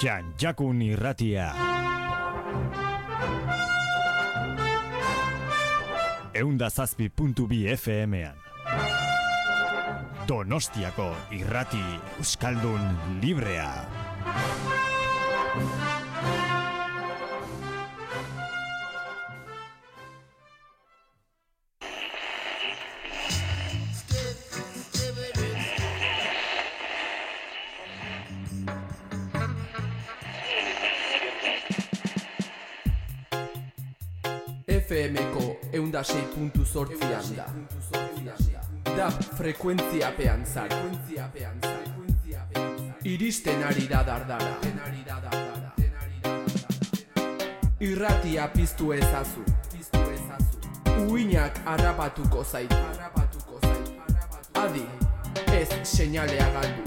Txantxakun irratia. ...107.2 FM-an. Donostiako irrati euskaldun librea. FM-ko 106.8 da. DAB frekuentziapean zara. Iristen ari da dardara. Irratia piztu ezazu. Uinak harrapatuko zaitu. Adi, ez seinalea galdu.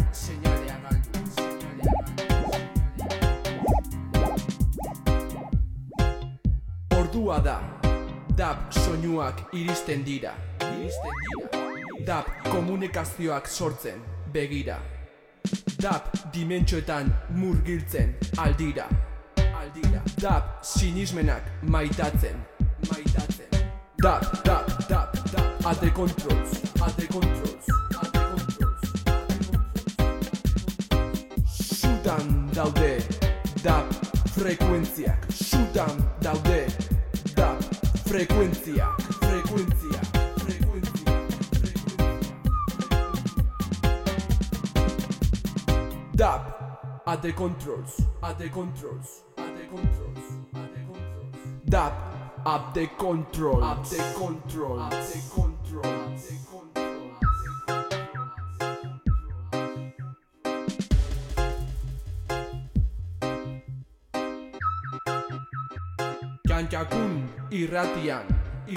Ordua da. DAB soinuak iristen dira. DAB komunikazioak sortzen begira. DAB dimentsioetan murgiltzen aldira. DAB sinismenak maitatzen. DAB, at the controls. Sudan daude DAB frekuentziak. Sudan daude DAB frekuentzia. DAB at the controls. DAB at the controls. Txantxakun irratian.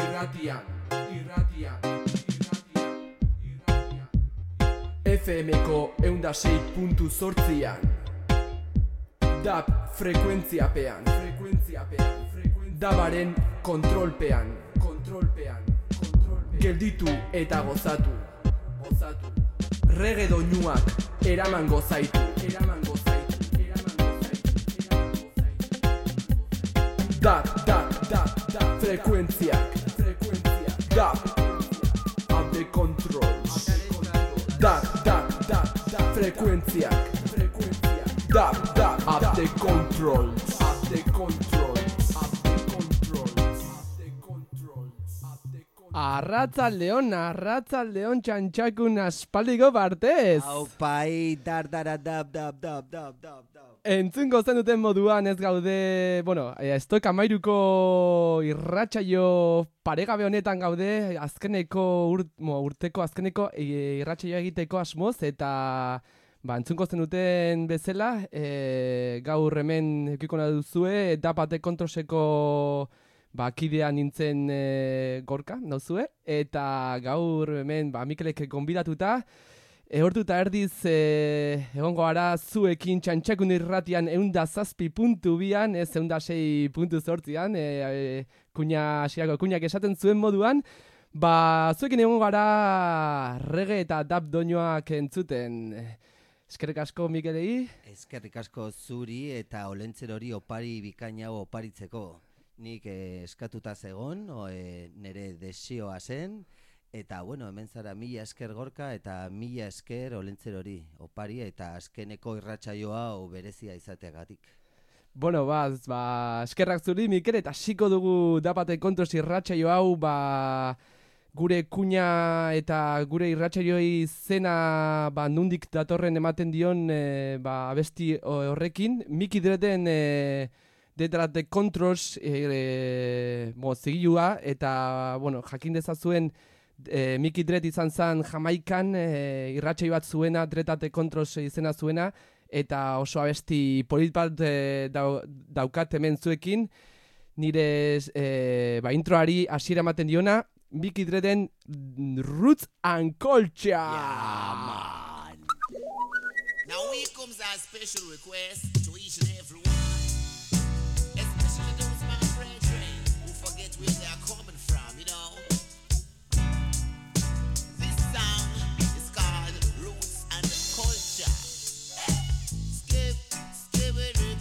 FM-ko 106.8an. DAB frekuentziapean. DABaren kontrolpean. Gelditu eta gozatu. Rege doinuak eraman gozaitu. DAB frekuentziak. DAB at the controls. DAB frekuentziak. DAB at the controls. Arratzaldeon txantxakun aspaldiko partez. Aupai, dab. Entzungo zen duten moduan ez gaude, Stoik Amairuko irratsaio paregabe honetan gaude, azkeneko urteko azkeneko irratsaio egiteko asmoz, eta entzungo zen duten bezala, gaur hemen ekiko nahi duzue, DAB kontroseko kidea nintzen gorka, nauzue, eta gaur hemen Mikelek gonbidatuta, Hortuta erdiz egongo gara zuekin txantxakun irratian 107.2an, ez 106.8an, kuñak esaten zuen moduan, zuekin egongo gara reggae eta DAB doinoak entzuten. Eskerrik asko Mikelei. Eskerrik asko zuri eta olentzen hori opari bikaina oparitzeko. Nik eskatuta zegon, nire desioa zen, eta hemen zara 1000 esker gorka eta 1000 esker olentzer hori, opari eta azkeneko irratsaioa berezia izateagatik. Eskerrak zuri Mikel, eta hasiko dugu DAB kontros irratsaio hau, gure kuña eta gure irratsaioi zena nundik datorren ematen dion abesti horrekin. Miki Dreden Dead Controls zigilua, eta jakin dezazuen Mickey Dredd izan zen Jamaikan, irratsaio bat zuena, Dread Controls izena zuena, eta oso abesti polit bat daukat hemen zuekin, nire introari hasiera ematen diona, Mickey Dredden Roots and Culture. Yeah, man. Now here comes our special request to each and every one, especially those my brethren who forget where they are coming from, you know. This song is called Roots and Culture. Skip it.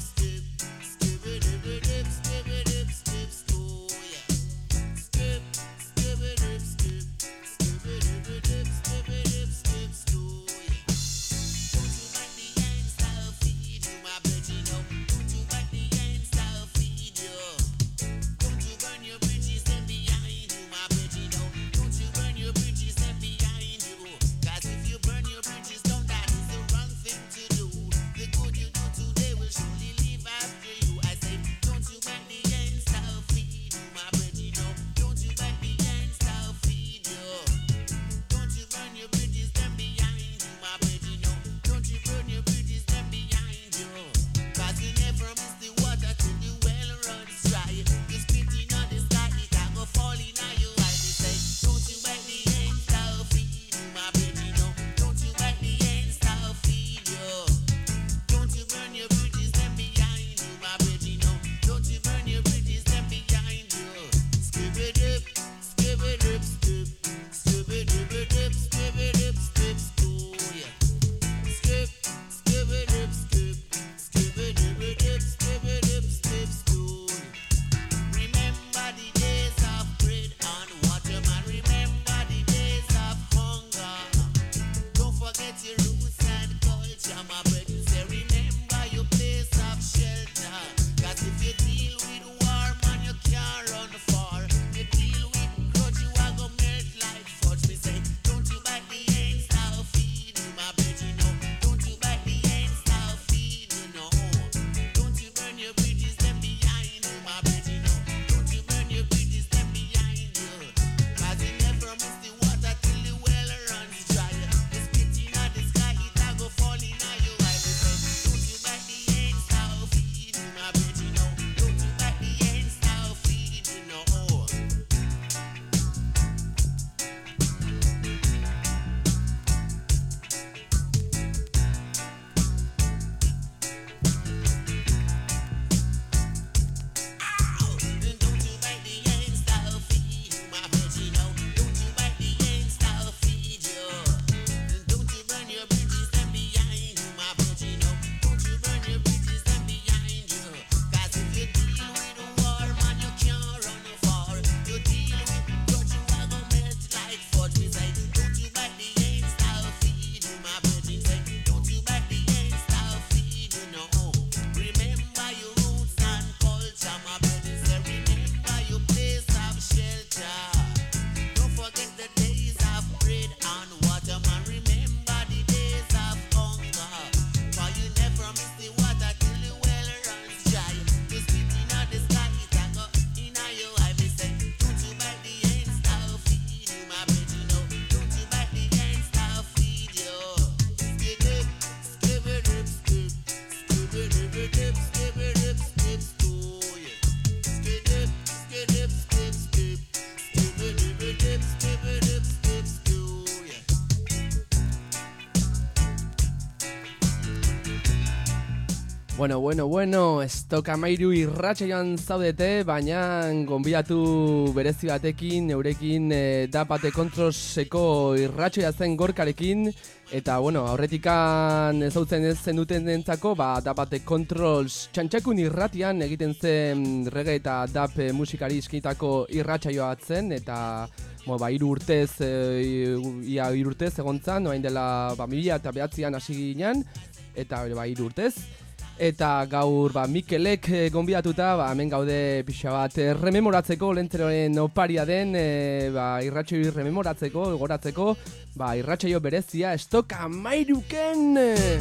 Bueno, Estok Amairu irratsaioan zaudete, baina gonbidatu berezi batekin, eurekin Dapate Controlseko irratsaioa zen Gorkarekin, eta aurretikan ezautzen ez zenuten entzako, Dapate Controls txantxakun irratian egiten zen reggae eta dap musikari iskinitako irratsaioa zen, eta 3 urtez, ia 3 urtez egon zan, orain dela 2009an hasi ginen, eta 3 urtez. Eta gaur Mikelek gonbidatuta, hemen gaude pixa bat rememoratzeko, Olentzeroren oparia den, irratsaio rememoratzeko, gogoratzeko, irratsaio berezia, Estok Amairuken!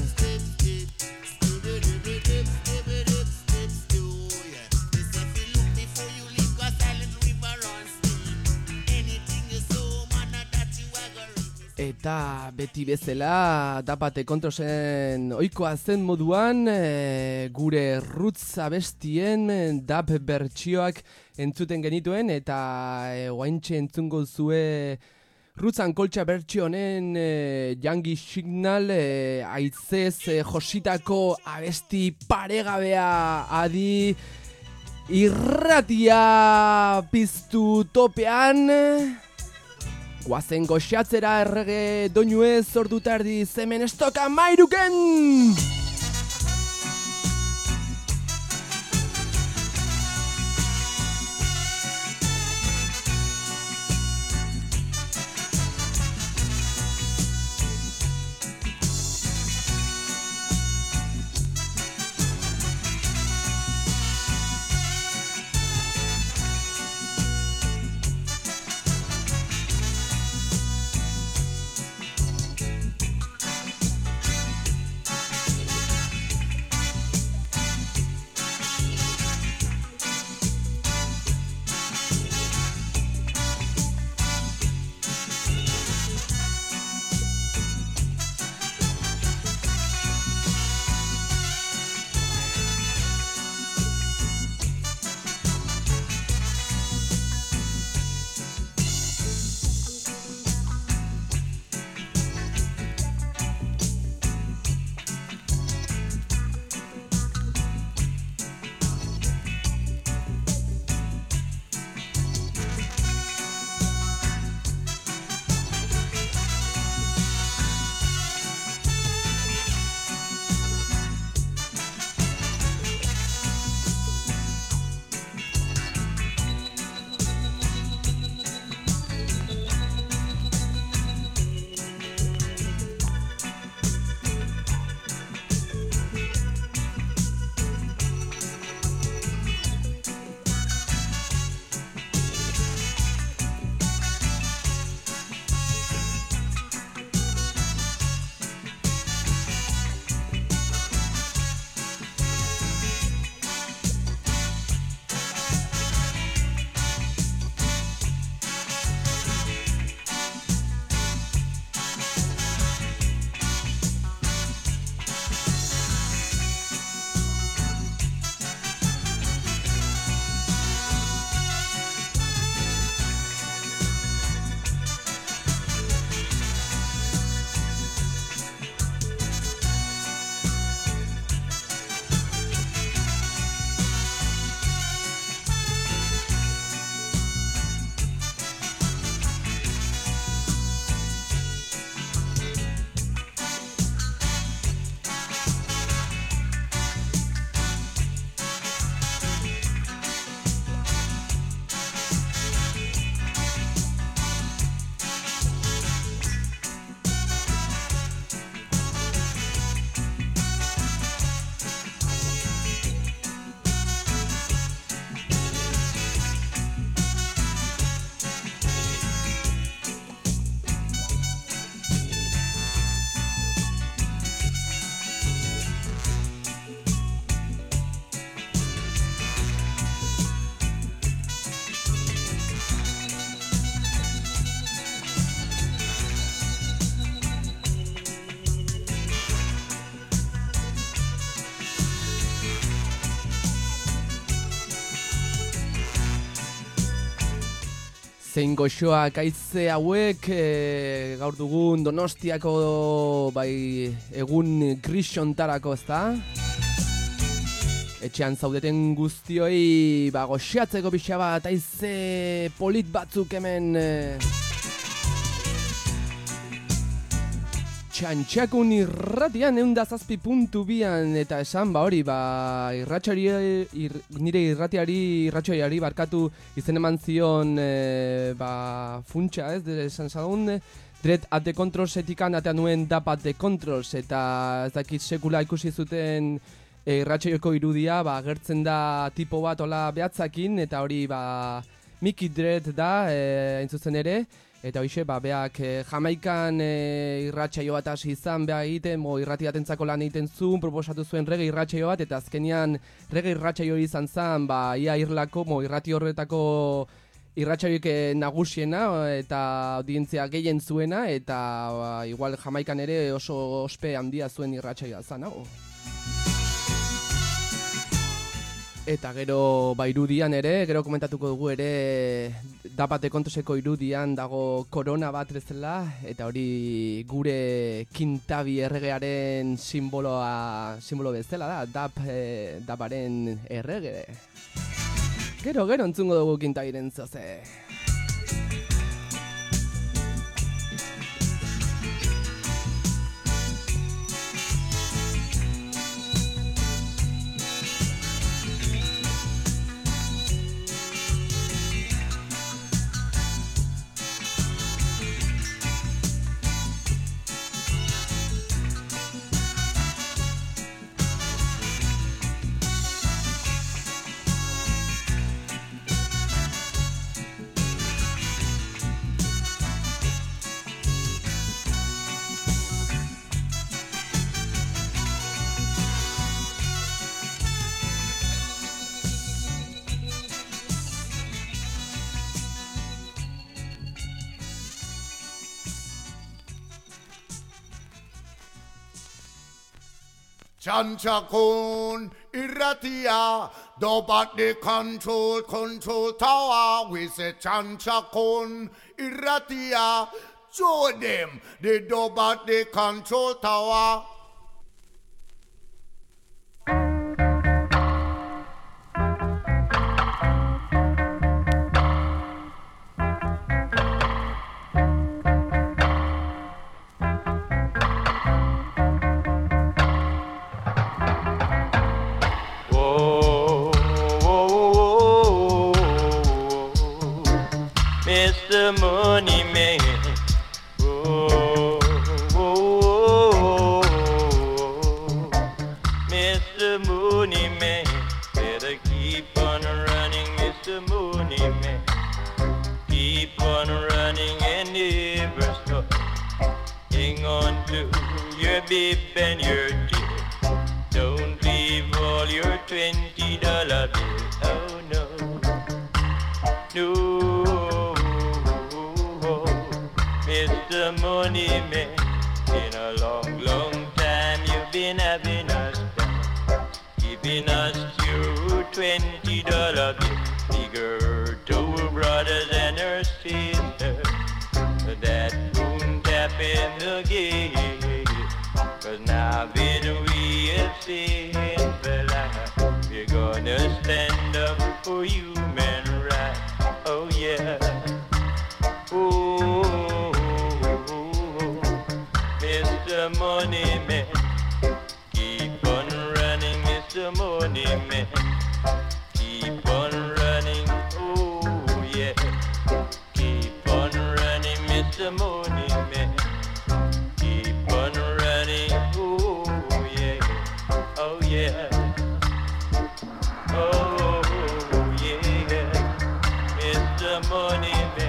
Eta beti bezala Dapate Controlsen ohikoa zen moduan gure roots abestien dap bertsioak entzuten genituen, eta oraintxe entzungo zue Rutzan koltsa bertsio honen Jangi Signal aitzez jositako abesti paregabea adi irratia piztu topean. Guazen goxatzera errege doinuez ordu tardi hemen Estok Amairuken! zein goxoak aitze hauek gaur dugun Donostiako egun grixontarako, ezta? etxean zaudeten guztioi goxatzeko pixa bat, aize polit batzuk hemen Txantxakun irratian 107.2an eta esan hori nire irratxoiari barkatu izen eman zion funtsa esan zagun Dread at the Controls etikan atea nuen Dap at the Controls eta ez dakit sekula ikusi zuten irratxoioko irudia gertzen da tipo bat hola behatzakin eta hori Mickey Dread da hain zuzen ere. Eta hoxe, beak Jamaikan irratsaio bat hasi izan egiten, irrati batentzako lan egiten zuen, proposatu zuen reggae irratsaio bat, eta azkenean reggae irratsaio izan zen, ia irlako, irrati horretako irratsaioik nagusiena, eta audientzia gehien zuena, eta igual Jamaikan ere oso ospe handia zuen irratsaioa zen, nago. Eta gero irudian ere, gero komentatuko dugu ere Dapate Kontroseko irudian dago korona bat bezala eta hori gure kintabi erregearen simbolo bezala da, Daparen errege. Gero entzungo dugu kintabiren zoze. Txantxakun irratia, Dap at the control tower. We say Txantxakun irratia, show them the Dap at the control tower. Money man, Mr. Money man, better keep on running, Mr. Money man. Keep on running and never stop. Hang on to your bib and your deal. Don't leave all your $20 bills. Oh no, no. Mr. Money Man, in a long, long time you've been having us down, giving us your $20 bill, bigger to our brothers and our sisters, that won't tap in the gate, 'cause now that we have seen the light, we're gonna stand up for human rights, oh yeah, oh. Mr. Money Man, keep on running, Mr. Money Man, keep on running, oh yeah, keep on running, Mr. Money Man, keep on running, oh yeah, oh yeah, oh yeah, Mr. Money Man.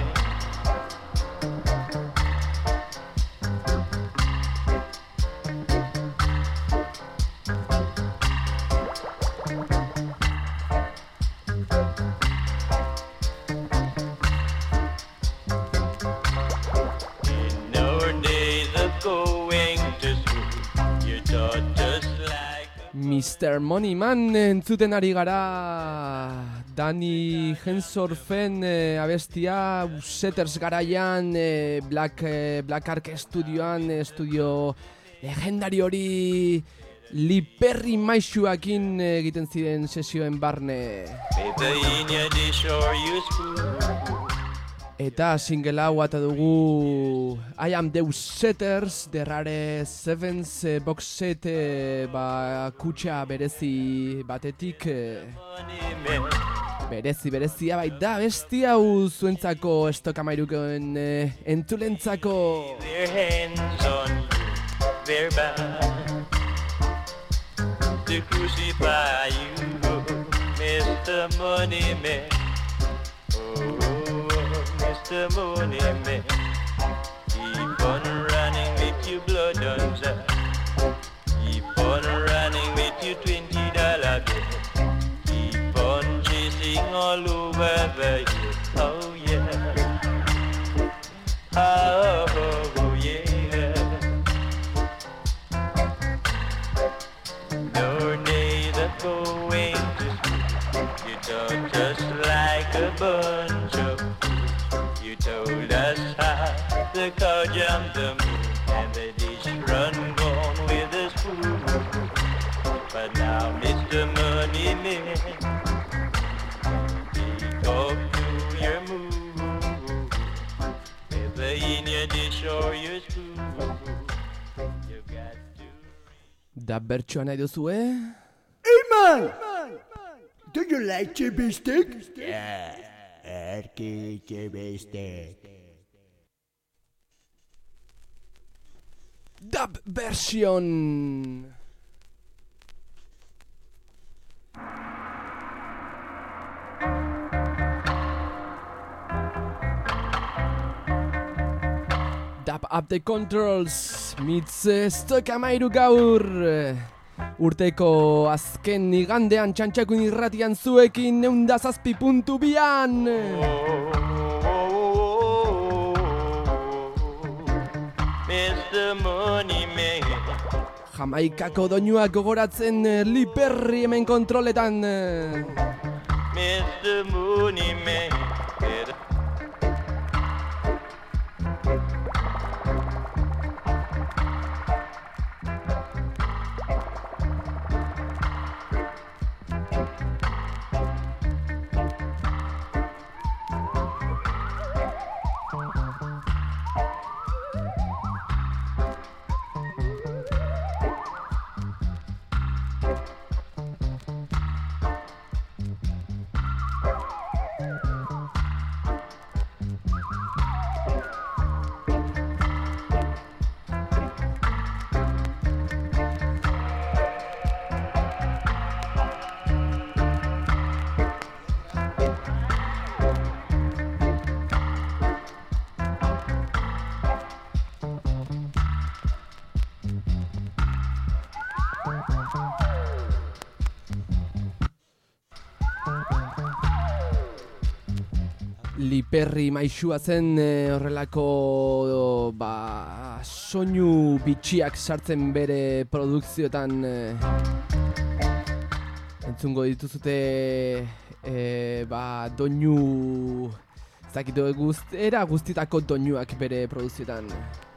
Mr. Moneyman entzuten ari gara Danny Hensorfen abestia Setters garaian Black Ark estudioan estudio legendari hori Lee Perry maisuakin egiten ziren sesioen barne. Paper in your dish or you spoon. Eta single hau ata dugu I Am Deus Setters, The Rare Sevens box set kutxa berezi batetik. Berezia baita besti hau zuentzako Stokamairukoen entulentzako. Their hands on you, they're bound to crucify you, Mr. Money Man. Oh, Mr. Money Man. Keep on running with your blood on side. Keep on running with your $20 bill. Keep on chasing all over the year. Oh yeah. Oh yeah. No days of going to school. You taught us like a bunch of fools. You told us how the cow jumped the moon and the dish run gone with a spoon. But now, Mr. Money Man, take off to your move. Whether in your dish or your spoon, you got to. Da bertsoa nahi duzue? Hey man! Do you like chippy stick? Yeah, erki chippy stick. Dub version! Dub Up the Controls meets Stokamairu gaur. Urteko azken igandean txantxakun irratian zuekin 107.2an. Mr. Money Man. Jamaikako doinuak gogoratzen Lee Perry hemen kontroletan. Mr. Money Man. Lee Perry maisua zen horrelako soinu bitxiak sartzen bere produkzioetan. Entzungo dituzute doinu zakitu era guztitako doinuak bere produkzioetan.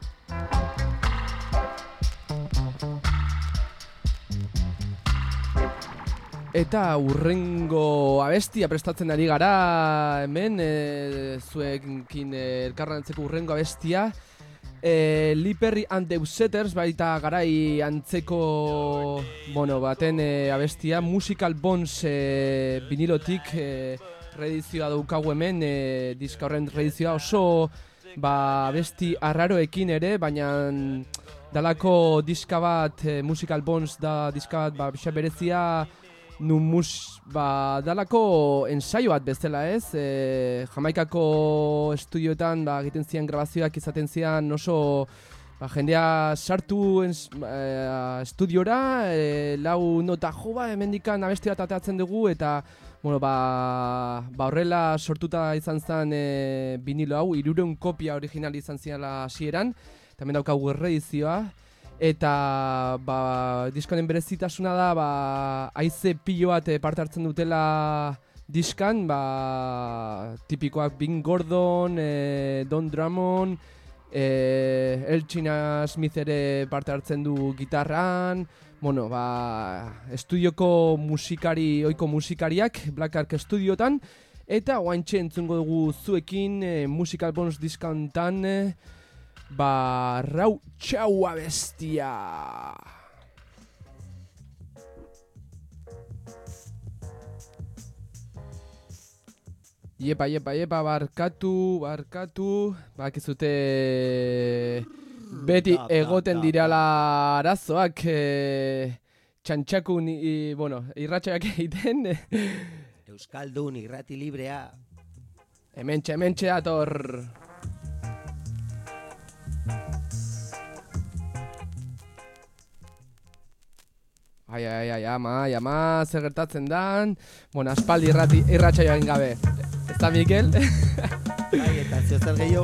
Eta urrengo abestia prestatzen ari gara hemen, zuekin elkarrantzeko urrengo abestia. Lee Perry and the Setters baita garai antzeko baten abestia. Musical Bones vinilotik reedizioa daukagu hemen, diska horren reedizioa oso abesti arraroekin ere, baina dalako diska bat, Musical Bones da diska bat bisa berezia, dalako ensaio bat bezala ez, Jamaikako estudioetan egiten zian grabazioak izaten zian oso jendea sartu estudiora, lau nota hemendikan abesti bat atatzen dugu eta horrela sortuta izan zen vinilo hau, 300 kopia original izan ziala hasieran, eta hemen daukagu erreedizioa. Eta diskonen berezitasuna da haize pilo bat parte hartzen dutela diskan, tipikoak Bing Gordon, Don Drummond Elchina Smith ere parte hartzen du gitarran, bueno, estudioko ohiko musikariak Black Ark Studiotan, eta oaintxe entzungo dugu zuekin Musical Bonus diskantan, Rau Txau abestia! Iepa, barkatu, bakizute beti egoten dirala arazoak txantxakun, irratxaiak egiten. Euskaldun irrati librea. Hementxe dator. Ama, zer gertatzen dan. Aspaldi irratxaioa egin gabe. Ez da, Mikel? Eta zer gehiago.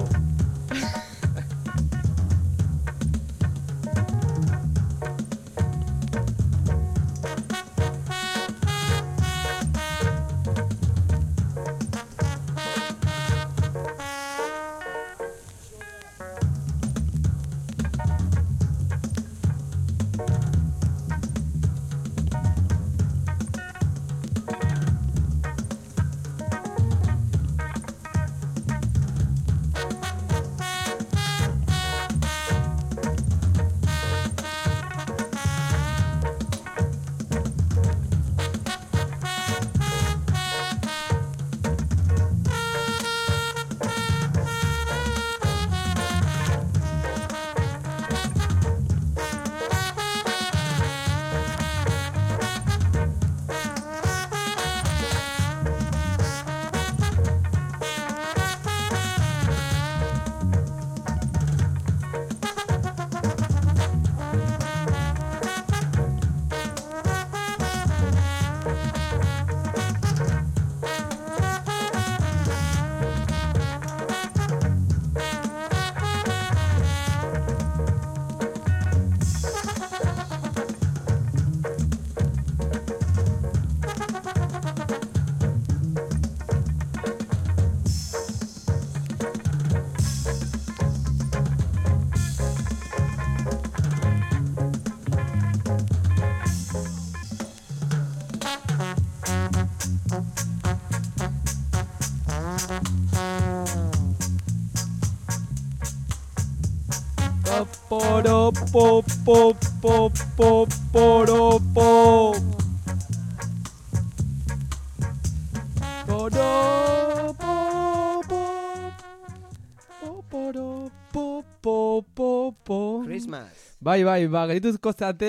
Christmas. Bai, gerituzko zate,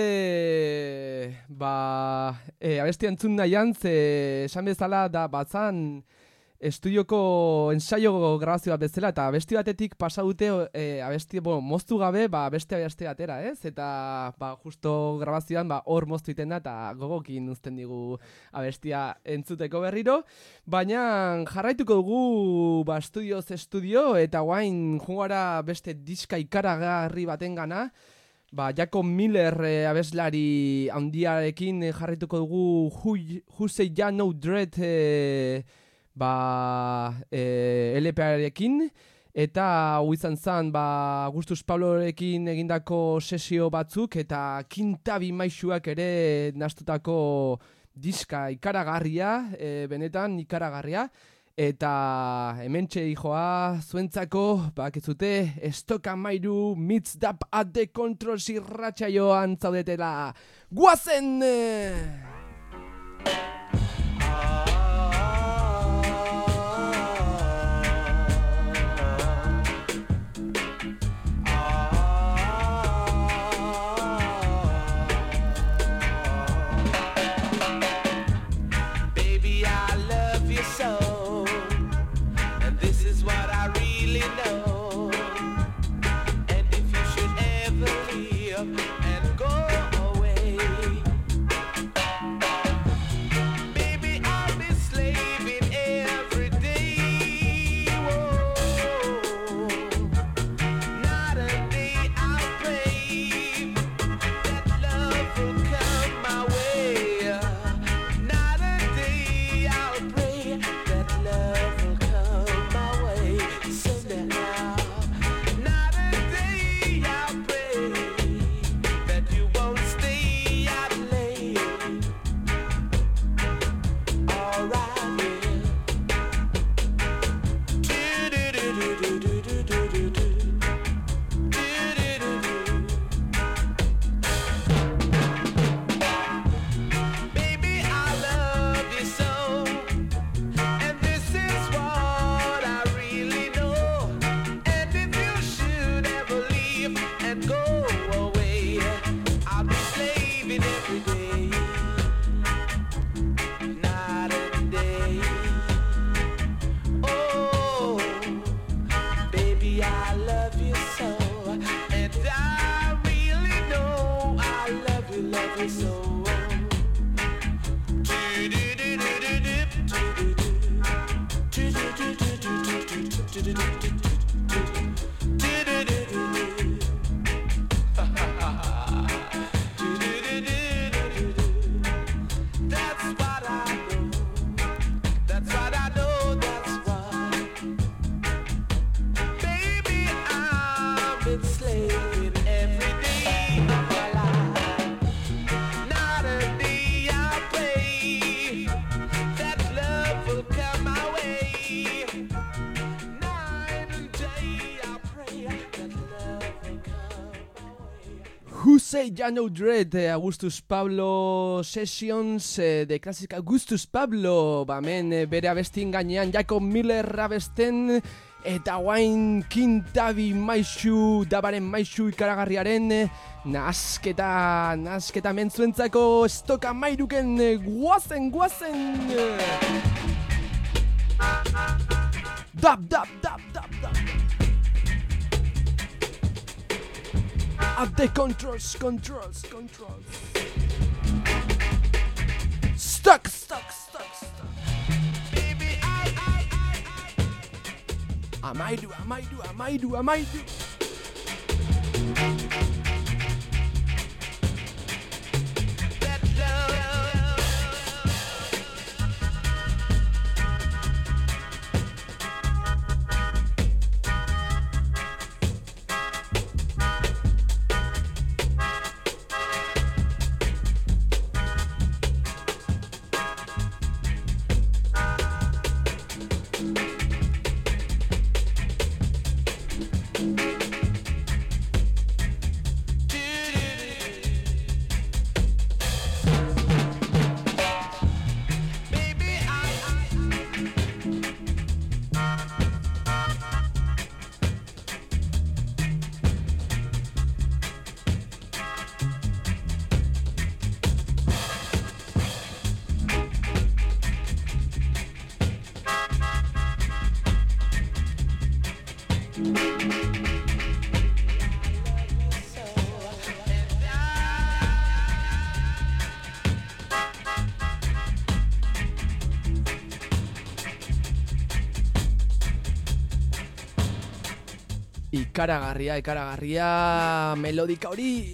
abesti entzun nahian, esan bezala da batzan estudioko ensaio grabazio bat bezala, eta abesti batetik pasa dute abesti, moztu gabe, beste abesti batera, ez? Eta justo grabazioan hor moztu iten da, eta gogokin uzten digu abestia entzuteko berriro. Baina jarraituko dugu estudio, eta guain jungara beste diska ikaragarri baten gana, Jacob Miller abeslari handiarekin jarraituko dugu Who Say Ya No Dread LP-arekin, eta hau izan zen Augustus Pablorekin egindako sesio batzuk, eta Kintabi maisuak ere nastutako diska ikaragarria, benetan ikaragarria, eta hementxe hijoa zuentzako, bakizute, Stock Amairu Meets Up at the Controls irratsaioan zaudetela. Guazen! Say Ya No Dread, Augustus Pablo Sessions, de Classic Augustus Pablo, hemen bere abestien gainean Jacob Miller abesten, eta guain Kintabi Maixu, dabaren Maixu ikaragarriaren nasketa mentzuentzako estoka mairuken guazen! Dab! At the controls. Stuck. Baby, Am I do. That love. Ikaragarria melodika hori.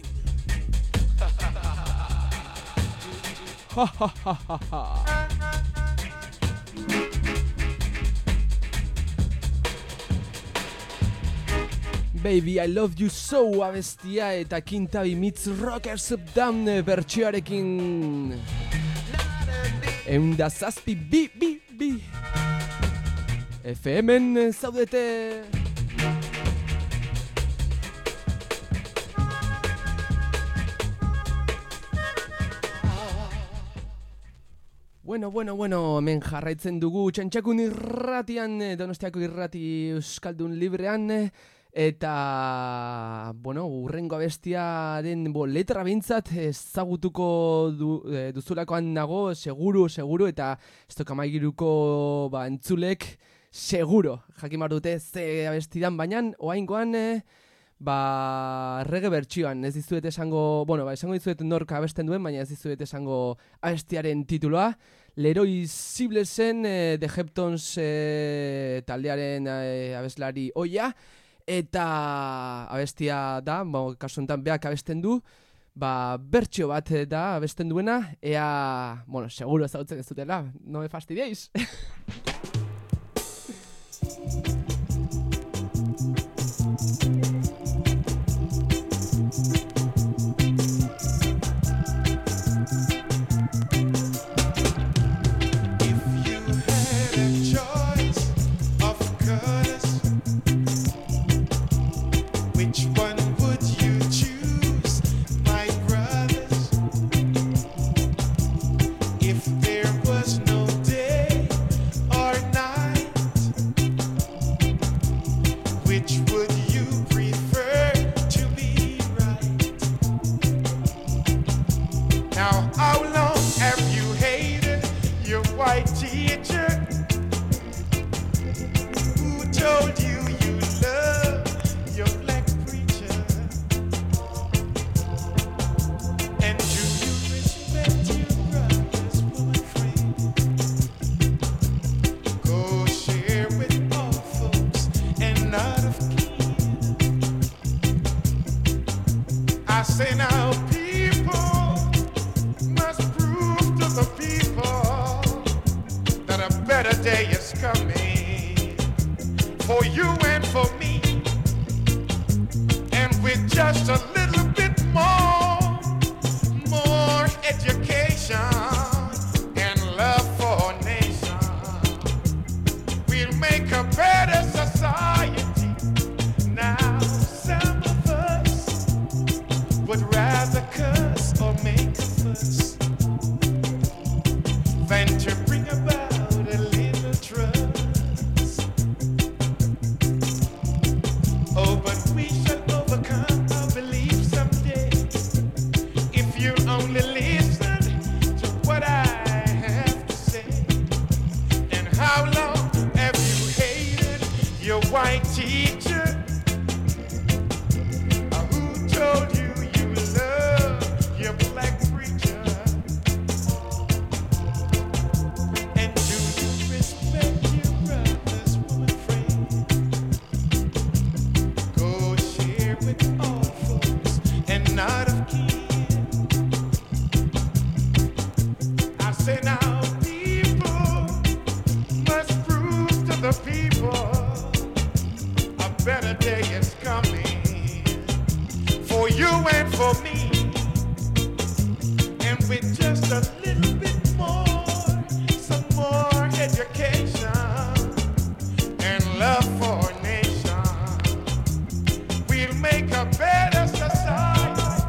Baby, I love you so abestia eta Kintabi meets Rockers Up Down bertsioarekin. 107 bi. FM-en zaudete. Bueno, hemen jarraitzen dugu Txantxakun irratian, Donostiako irrati Euskaldun librean, eta, urrengo abestiaren letra bintzat ezagutuko duzulakoan nago, seguru, eta ez tokamaigiruko entzulek, seguro, jakin dute ze abestidan, baina oaingoan, reggae bertsioan, ez dizuet esango, esango dizuet nork abesten duen, baina ez dizuet esango abestiaren tituloa. Leroy Siblesen, The Heptons taldearen abeslari oia, eta abestia da, kasu honetan beak abesten du, bertsio bat da abesten duena, ea, seguro ezagutzen ez dutela, no me fastidiéis. and for me. And with just a little bit more education and love for our nation, we'll make a better society. Now some of us would rather cuss or make a fuss than to bring about a little trust. Oh, but we shall overcome our belief someday, if you only listen to what I have to say. And how long have you hated your white teacher? Who told you you love your black preacher? And do you respect your brother's woman friend? Go share with all folks and not of kin. I say now people must prove to the people a better day is coming for you and for me. And with just a little bit more, some more education and love for our nation, we'll make a better society.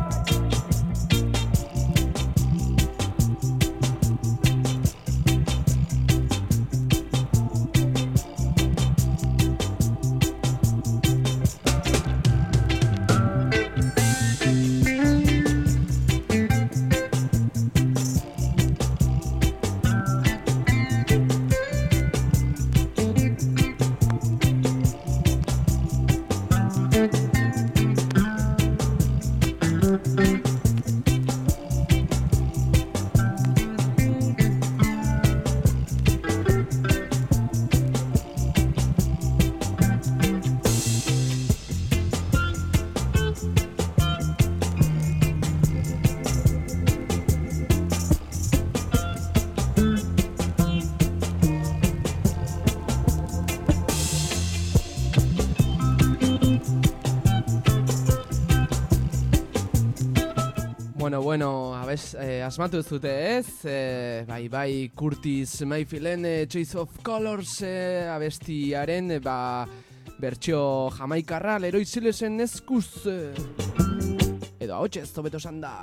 Bueno, asmatu zute ez? Bai, Curtis Mayfielden Choice of Colors abestiaren, bertsio jamaikarra Leroy Silesen eskuz. Edo hotxez, zobeto esan da.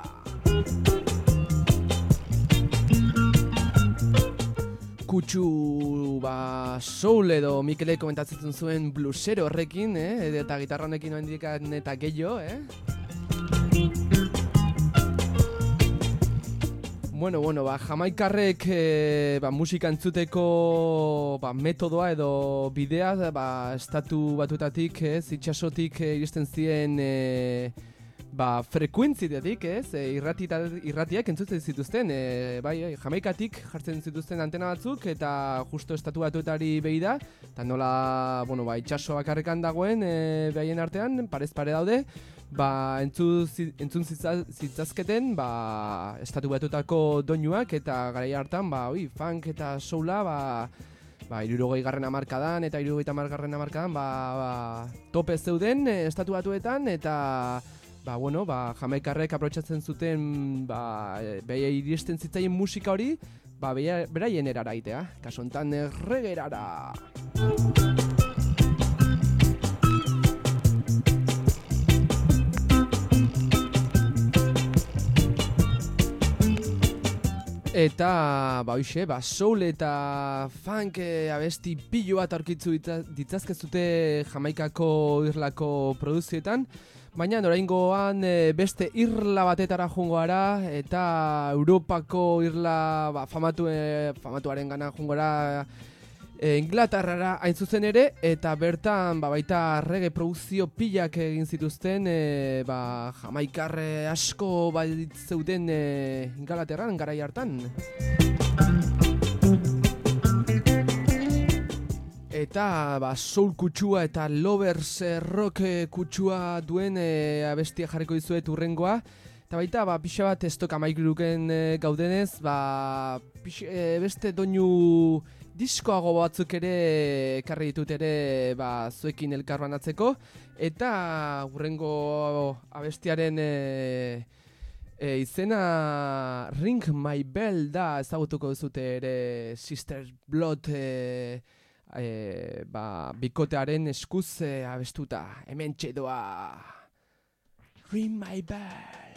Kutsu, soul edo Mikelek komentatzen zuen bluesero horrekin, eta gitarra honekin oendikan eta gehiago, Bueno, jamaikarrek musika entzuteko metodoa edo bidea estatu batuetatik, itxasotik iristen ziren frekuentziatik, irratiak entzuten zituzten, jamaikatik jartzen zituzten antena batzuk eta justo estatu batuetari behi da, eta nola, itxaso bakarrekan dagoen behaien artean, parez pare daude, entzun zitzazketen estatu batuetako doinuak eta garai hartan funk eta soula 60garren hamarkadan eta 70garren hamarkadan tope zeuden estatu batuetan eta jamaikarrek aprobetxatzen zuten behi iristen zitzaien musika hori beraien erara itea, kaso hontan erregerara. Eta, soul eta funk abesti pilo bat aurkitzu ditzazkezute Jamaikako irlako produzioetan, baina oraingoan beste irla batetara joango gara eta Europako irla famatuaren gana joango gara Inglaterrara hain zuzen ere, eta bertan baita reggae produzio pilak egin zituzten Jamaikarre asko zeuden Inglaterran garai hartan. Eta soul kutsua eta lovers rock kutsua duen abestia jarriko dizuet urrengoa. Eta baita pixa bat estok amaikluken gaudenez, beste doinu diskoago batzuk ere ekarri ditut ere zuekin elkarbanatzeko, eta hurrengo abestiaren izena Ring My Bell da, ezagutuko duzute ere Sister Blood bikotearen eskuz abestuta, hemen txedoa Ring My Bell.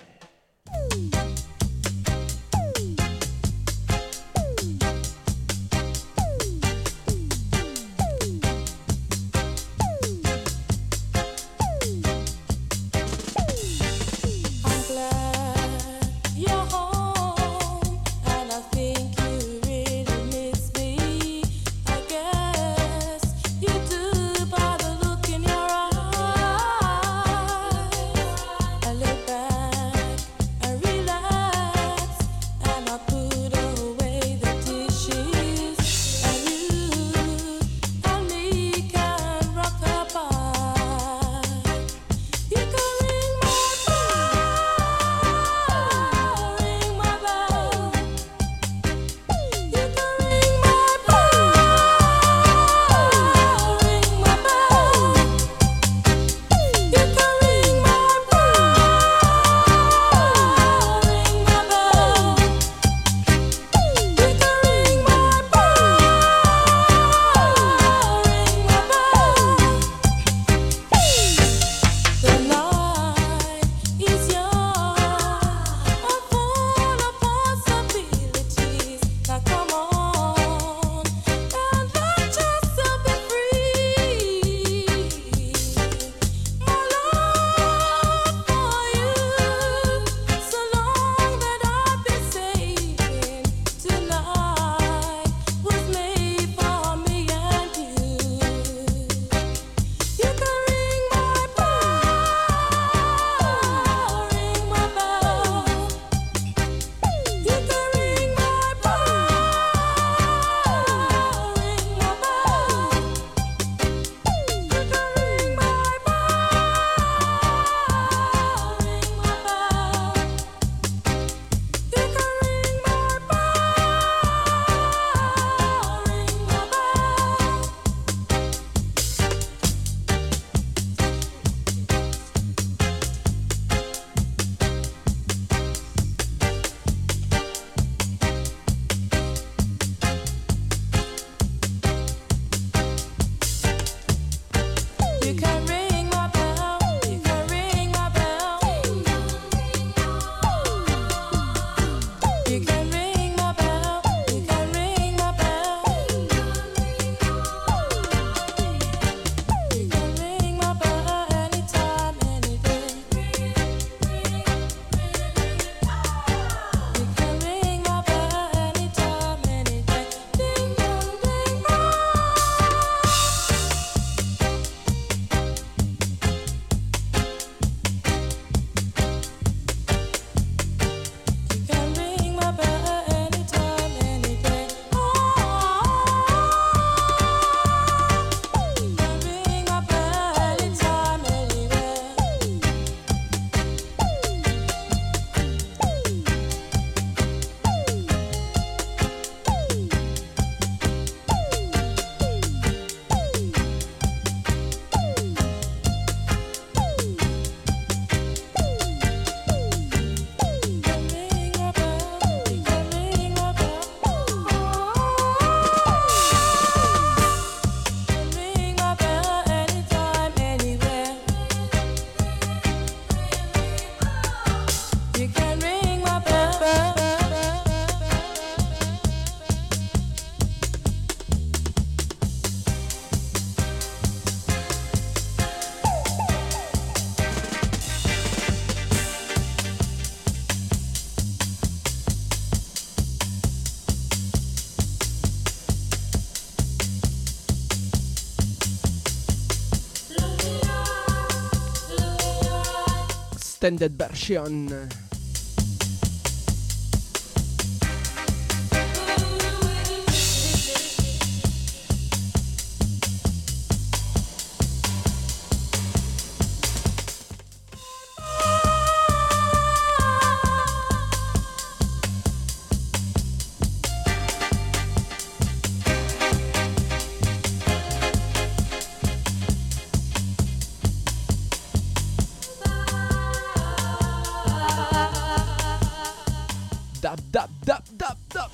extended version. dab, dab, dab, dab.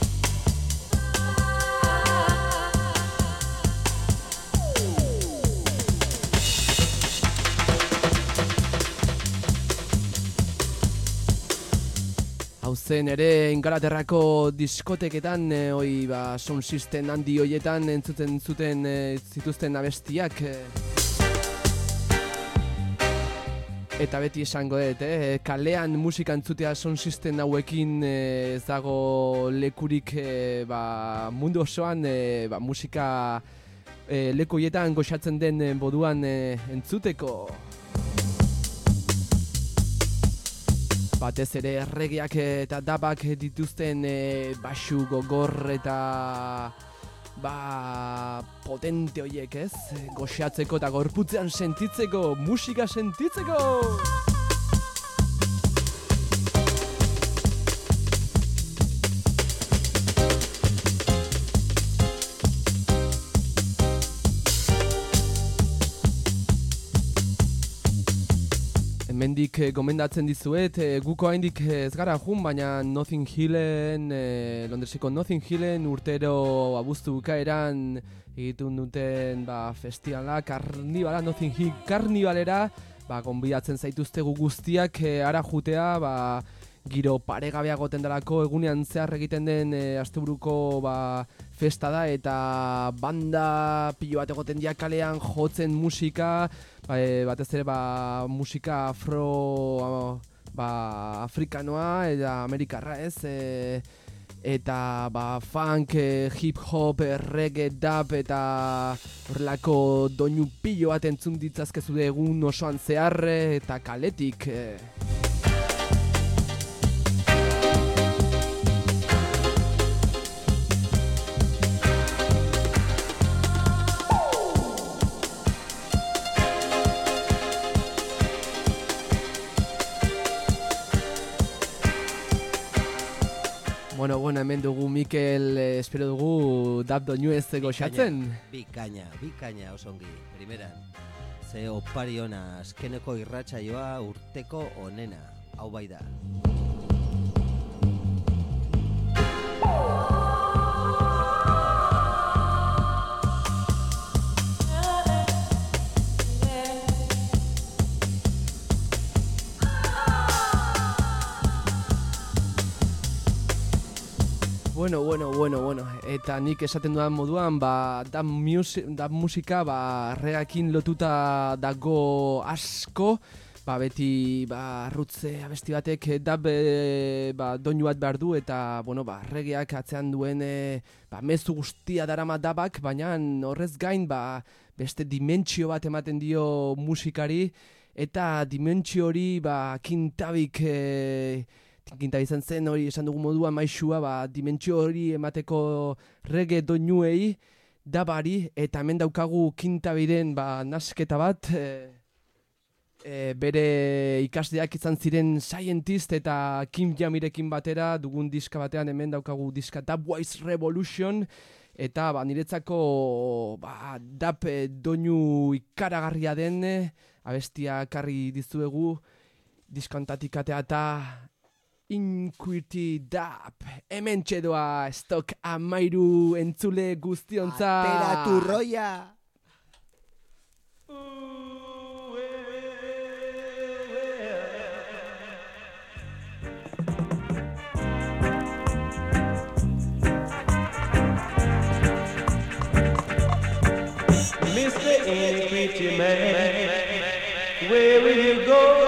Hau zen ere Ingalaterrako diskoteketan sound system handi hoietan entzuten zituzten abestiak. Eta beti esango dut, kalean musika entzutea sound system hauekin ez dago lekurik mundu osoan musika leku hoietan goxatzen den moduan entzuteko. Batez ere erregeak eta dabak dituzten baxu gogor eta potente horiek ez, goxatzeko eta gorputzean sentitzeko, musika sentitzeko! Hemendik gomendatzen dizuet, guko haindik ez gara jun, baina Notting Hillen, Londreseko Notting Hillen urtero abuztu bukaeran egitun duten festivala, karnibala, Notting Hill karnibalera, gonbidatzen zaituztegu guztiak ara jutea, giro paregabeago tendelako egunean zehar egiten den asteburuko festa da eta banda pilo bat egoten diak kalean jotzen musika, batez ere musika afrikanoa eta amerikarra ez, eta funk, hip-hop, reggae, dub eta horrelako doinu pilo bat entzun ditzazkezu egun osoan zehar eta kaletik. Bueno, hemen dugu Mikel, espero dugu dab doinu ez goxatzen. Bikaina osongi, primeran. Ze opari ona, azkeneko irratsaioa urteko onena, hau bai da. Bueno, eta nik esaten dudan moduan, dub musika regakin lotuta dago asko, beti arrutze abesti batek dub doinu bat behar du, eta regeak atzean duen mezu guztia darama dubak, baina horrez gain beste dimentsio bat ematen dio musikari, eta dimentsio hori kintabik Kinta izan zen hori esan dugu modua maixua, dimentsio hori emateko reggae doinuei dabari, eta hemen daukagu kintabiren nasketa bat, bere ikasleak izan ziren Scientist eta Kim Jamirekin batera dugun diska batean hemen daukagu diska Dubwise Revolution, eta niretzako dub doinu ikaragarria den abestia karri dizuegu diskontatik atea eta Inquity Dub, hemen txedoa stok 13 entzule guztionza. Atera turroia! Mr. Inquity Man, where will you go?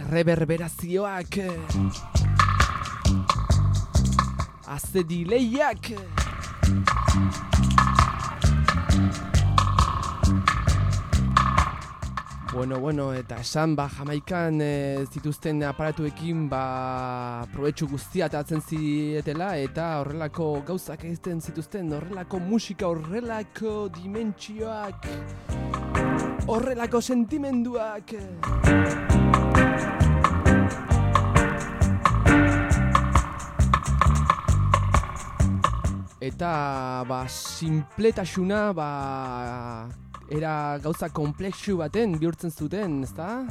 reverberazioak, azedileiak. Bueno, eta esan, Jamaikan zituzten aparatuekin, probetxu guztia atatzen zietela, eta horrelako gauzak egiten zituzten, horrelako musika, horrelako dimentsioak, horrelako sentimenduak. Eta, sinpletasuna, era gauza komplexu baten bihurtzen zuten, ezta?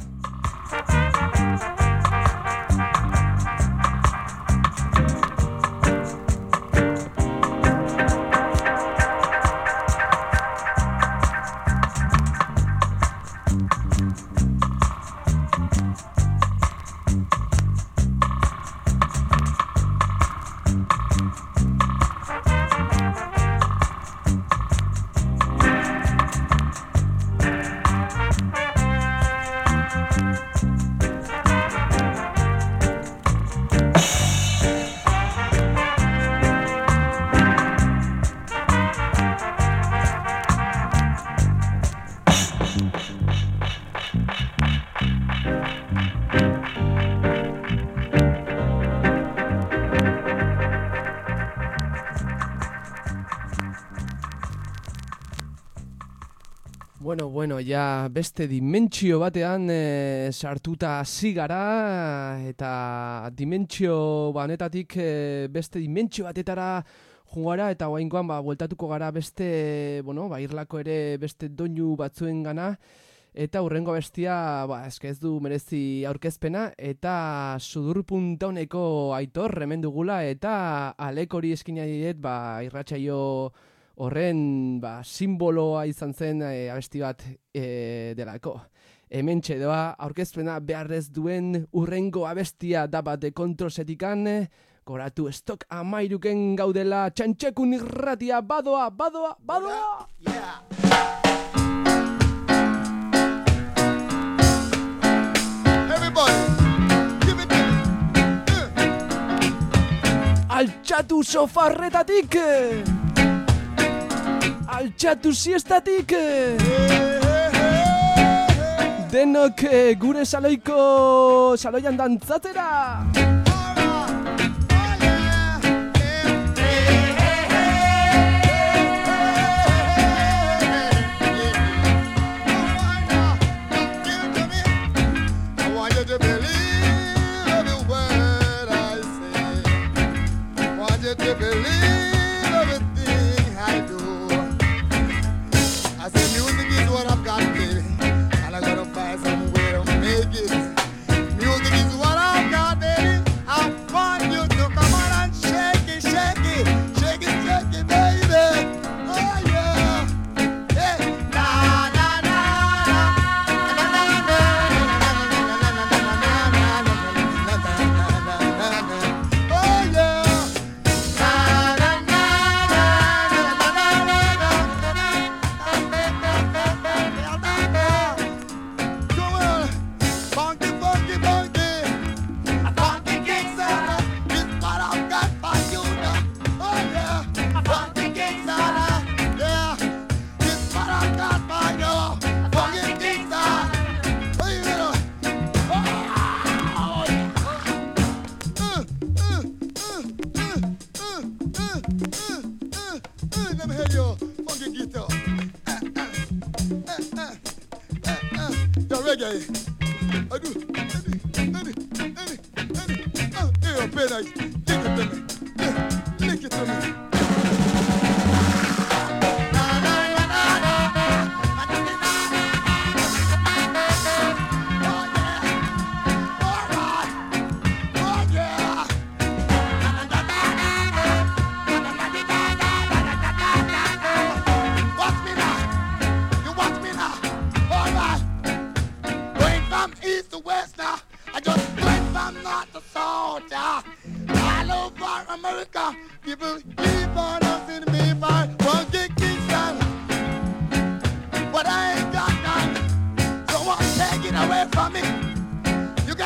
Bueno, ja beste dimentsio batean sartuta hasi gara, eta dimentsio honetatik beste dimentsio batetara jugara, eta oraingoan bueltatuko gara beste, irlako ere beste doinu batzuen gana, eta hurrengo bestia, ez du merezi aurkezpena, eta Sudurpuntauneko Aitor hemen dugula, eta Alekori eskina diet, irratsaio horren simboloa izan zen abesti bat delako. Hementxe doa aurkezpena beharrez duen hurrengo abestia da bat de kontrosetikan, goratu estok 13 gaudela, Txantxekun irratia, badoa! Yeah. Everybody, give it to me. Altxatu sofarretatik! Altxatu siestatik! Denok gure saloian dantzatera!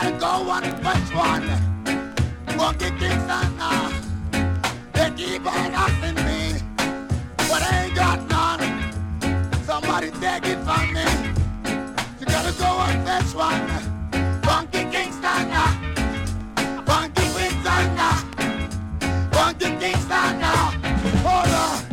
gotta go on and fetch one. Funky Kingston, they keep on asking me, but I ain't got none. Somebody take it from me. You gotta go and fetch one. Funky Kingston, Funky Kingston, Funky Kingston, hold on.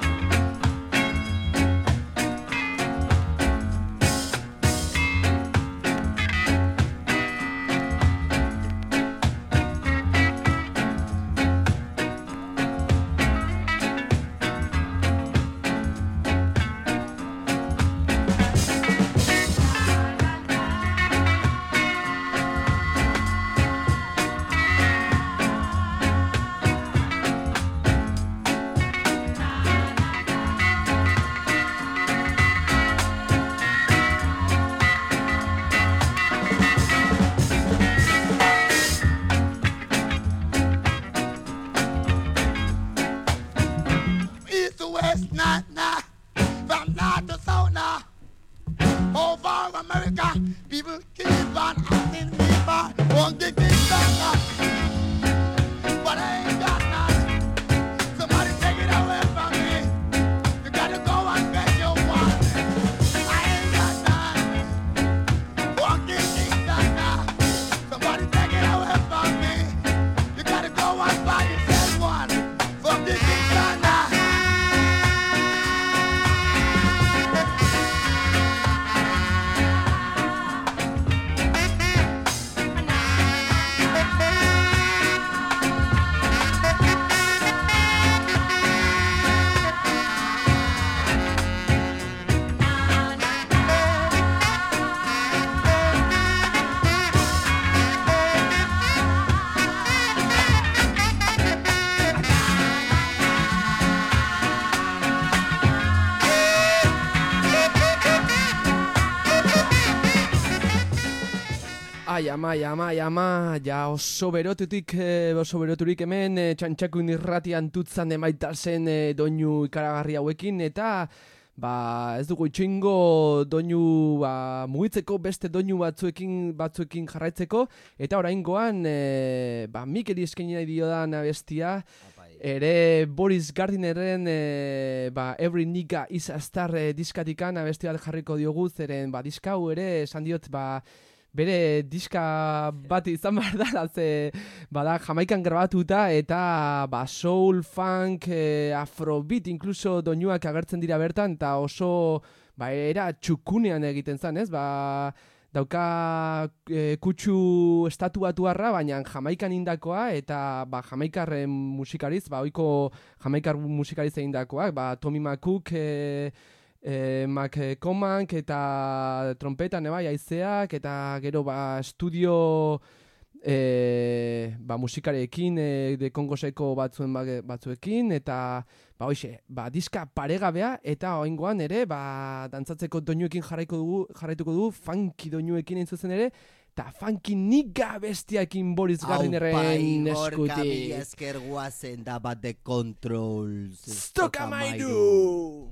Ama, ja oso beroturik hemen txantxakun irratian tutzan emaita zen doinu ikaragarri hauekin, eta ez dugu itxoingo doinu mugitzeko beste doinu batzuekin jarraitzeko, eta oraingoan Mikeli eskaini nahi diodan abestia, ere Boris Gardinerren Every Nigga is a Star diskatikan abesti bat jarriko diogu, zeren diska hau ere esan diot bere diska bat izan behar da, bada Jamaikan grabatuta, eta soul, funk, afrobeat, inkluso doinuak agertzen dira bertan, eta oso era txukunean egiten zen, ez? Dauka kutsu estatuatuarra, baina Jamaikan indakoa, eta Jamaikarren musikariz, oiko Jamaikar musikariz egindakoak, Tommy McCook, Mac Comank eta trompetan aizeak, eta gero estudio musikarekin de Kongoseko batzuekin, eta diska paregabea, eta oraingoan ere dantzatzeko doinuekin jarraituko dugu, funky doinuekin zuzen ere, eta funky nigga bestiakin Boris Gardinerren eskutik. Gorka mila esker guazen da bat de Controls. Stokamaidu!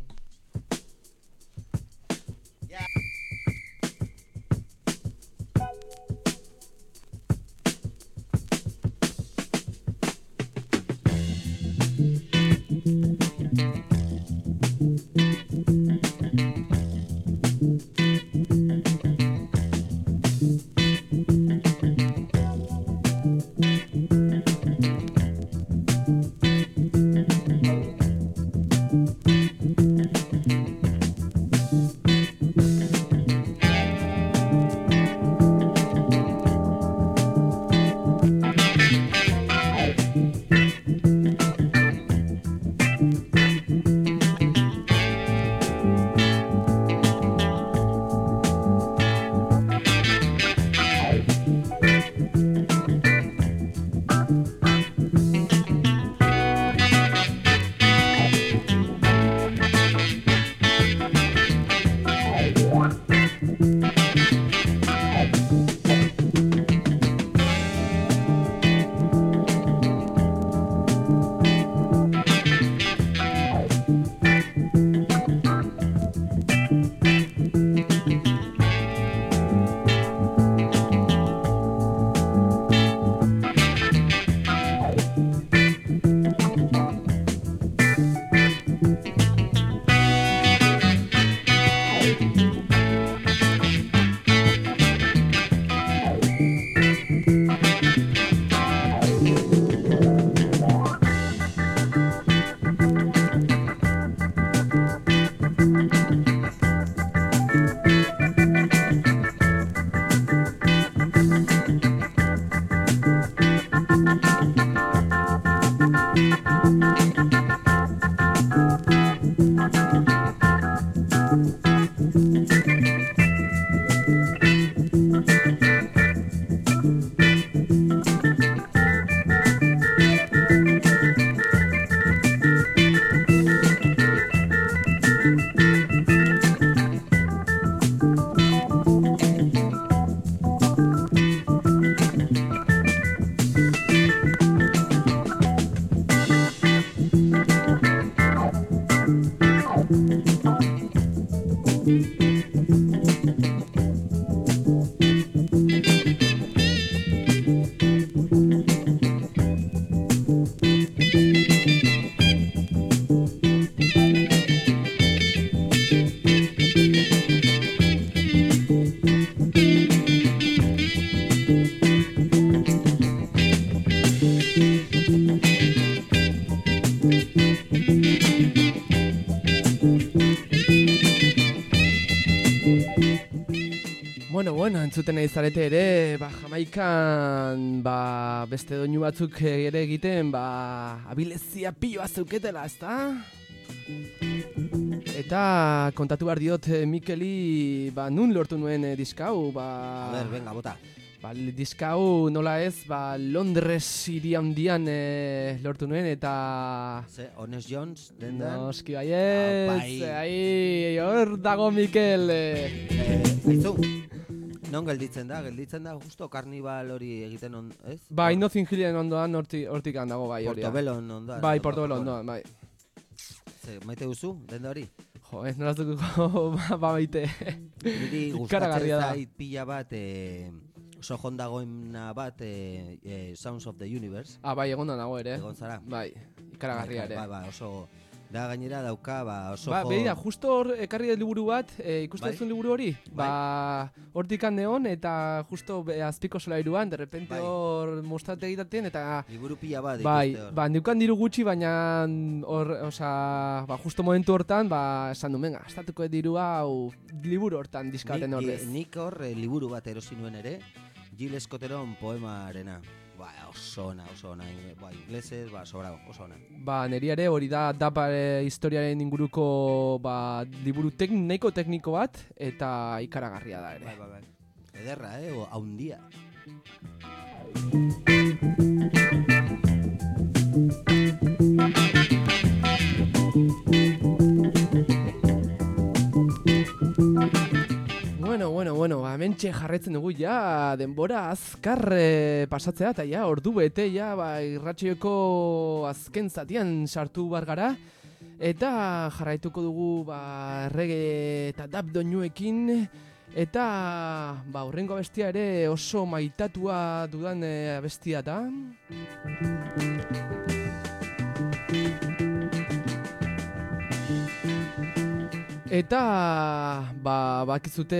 Bueno, entzuten nahi zarete ere, Jamaikan, beste doinu batzuk ere egiten, abilezia piloa zeuketela, ezta? Eta kontatu behar diot Mikeli, nun lortu nuen diskau, A ber, venga, bota. Diskau nola ez, Londres hiri handian lortu nuen, eta... Ze, Honest Jones, dendan? Noski baiez, hor dago Mikel. Aizu, non gelditzen da justo karnibal hori egiten ez? Bai, Nothing Hillen ondoan hortik handago bai hori. Portobelon ondoan. Bai, Portobelon ondoan, bai. Ze, maite duzu, denda hori? Jo, ez nolaztuko maite. Niri gustatzen zait pila bat, oso jondagoena bat, Sounds of the Universe. Bai, egon da nago ere. Egon zara? Bai, ikaragarria ere. Bai, oso... Da gainera dauka, oso... Begira, justo hor ekarri dut liburu bat, ikusten zuen liburu hori? Hortik neon eta justo azpiko solairuan, derrepente hor mostrate egitaten, eta... Liburu pila bat ikuste hor. Neukan diru gutxi, baina hor, justo momentu hortan, esan du, menga, estatuko dirua hau liburu hortan diskaten ordez. Nik hor liburu bat erosi nuen ere, Gil Scotteron poemarena. Oso ona, inglesez, sobrao, oso ona. Neri ere hori da historiaren inguruko liburu nahiko tekniko bat, eta ikaragarria da ere. Bai. Ederra, haundia. Bueno, hementxe jarretzen dugu denbora azkar pasatzea, eta ordu bete, irratsaioeko azken zatian sartu bar gara, eta jarraituko dugu reggae eta dub doinuekin, eta hurrengo abestia ere oso maitatua dudan abestia da. Eta bakizute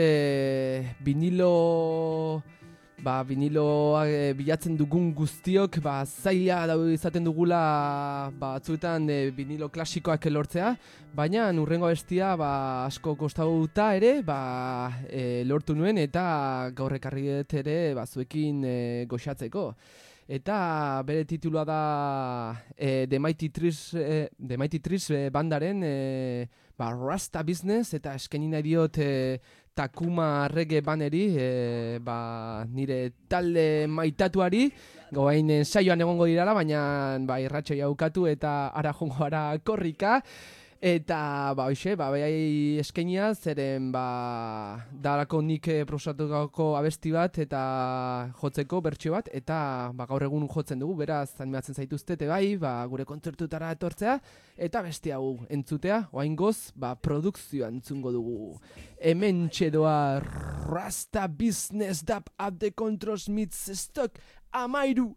viniloa bilatzen dugun guztiok zaila izaten dugula batzuetan vinilo klasikoak lortzea, baina hurrengo abestia asko kostauta ere lortu nuen eta gaur ekarri dut ere zuekin goxatzeko. Eta bere titulua da The Mighty Trees bandaren Rasta Business, eta eskeni nahi diot Takuma Reggae baneri, nire talde maitatuari, goain saioan egongo dirala, baina irratxoi haukatu eta ara jongo ara korrika. Eta bai eskenia zeren darako nik proposatutako abesti bat eta jotzeko bertsio bat, eta gaur egun jotzen dugu, beraz animatzen zaituztete gure kontzertutara etortzea eta beste hau entzutea, oraingoz produkzioa entzungo dugu. Hemen txedoa Rasta Business Dub at the Controls meets Stock, amairu.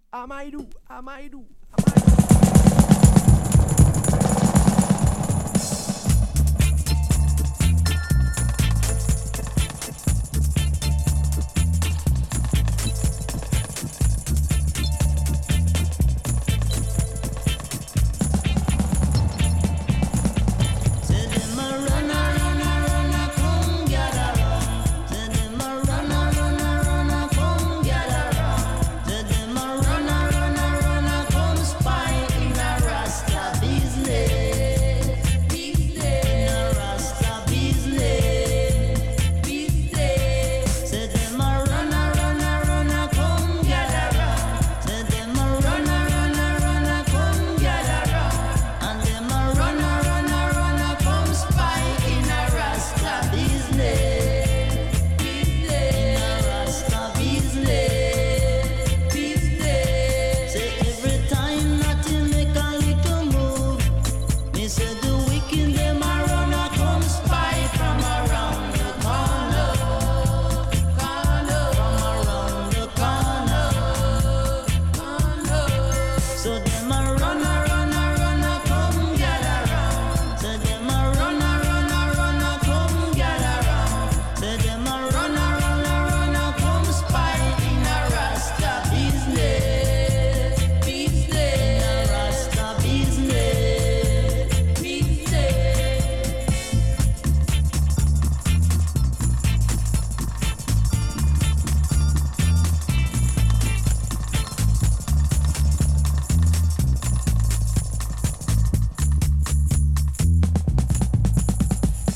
Spot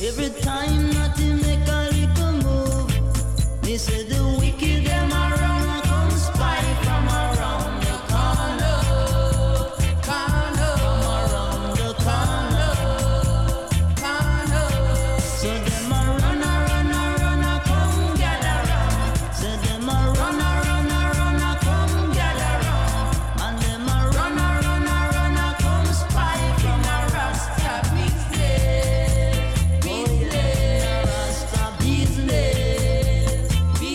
Every time that he make a little move, me say the wicked them around come spy from around the corner, from around the corner. So them a run, come gather round. So them a run, come gather round. And them a run, come spy from a Rasta business, Rasta business,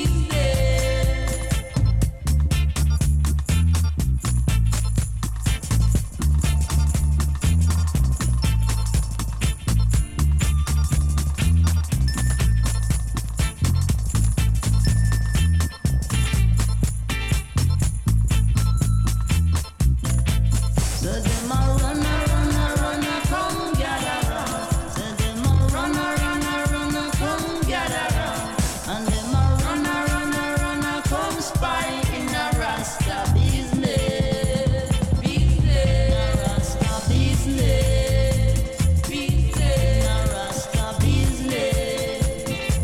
So them a run, come gather round. So them a run, come gather round. And them a run, come spy in a Rasta business, Rasta business, Rasta business,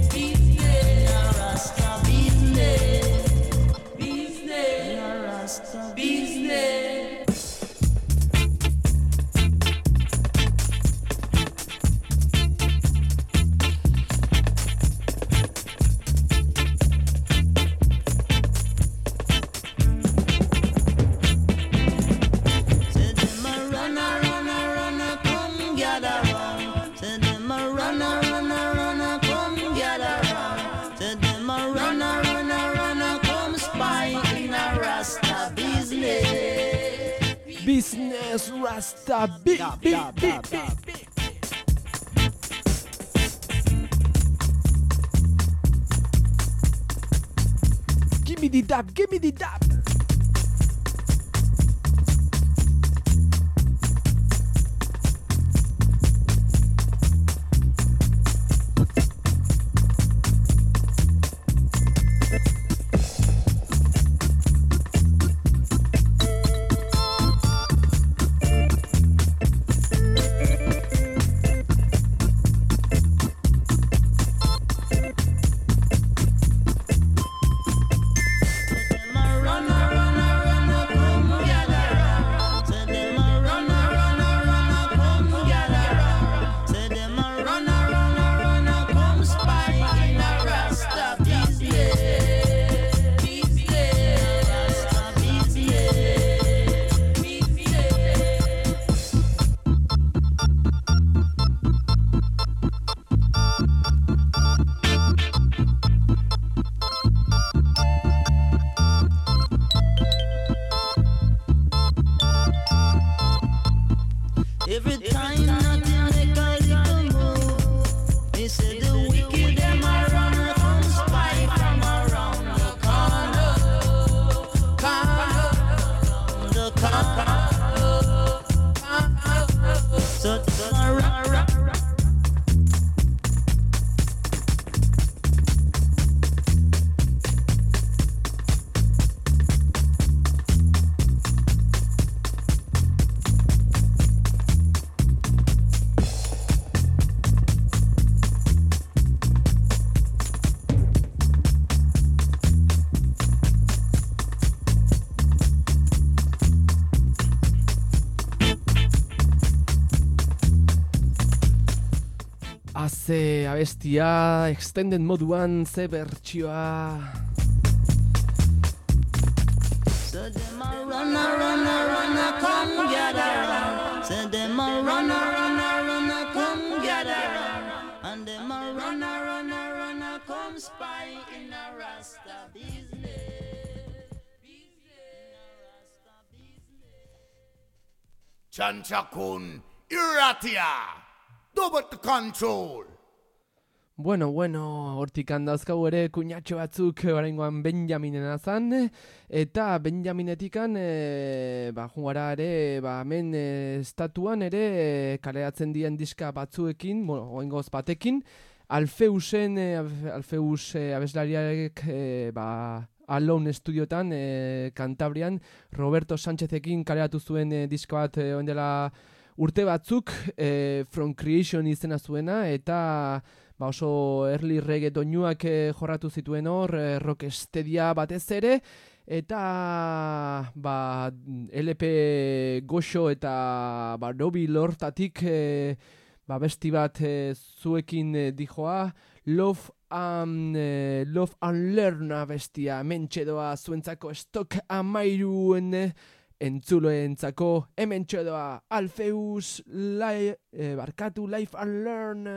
Rasta business, Rasta business. Say them a run, come gather round. Say them a run, come gather round. Say them a run, come spy in a Rasta business. Business Rasta big. Give me the dab. Them a run, come gather round. Say them a run, come gather round. Say them a run, come spy in a Rasta business, Rasta Every time that he make a little move, he say the wicked them a run, come spy from around the corner, the corner. So them a run. Ze abestia extended moduan ze bertsioa. So them a run, come gather round. So them a run, come gather round. And them a run, come spy in a Rasta business, Rasta business. Chanchakun, Iratia, double control. Bueno, hortik handazkau ere kuñatxo batzuk oraingoan Benjaminen azan, eta Benjaminetikan jungara ere, hemen estatuan ere kaleratzen dien diska batzuekin, oraingoz batekin, Alfeus abeslariarek Alone Studiotan, Kantabrian, Roberto Sánchezekin kaleratu zuen diska bat oen dela urte batzuk From Creation izena zuena, eta ba oso early reggae doinuak jorratu zituen hor, rocksteadia batez ere, eta ba LP goxo eta ba Robi Lortatik ba besti bat zuekin dijoa, Love and Learn bestia, mentxedoa zuentzako Stock amairuen entzuloentzako, hementxedoa Alpheus barkatu Life and Learn.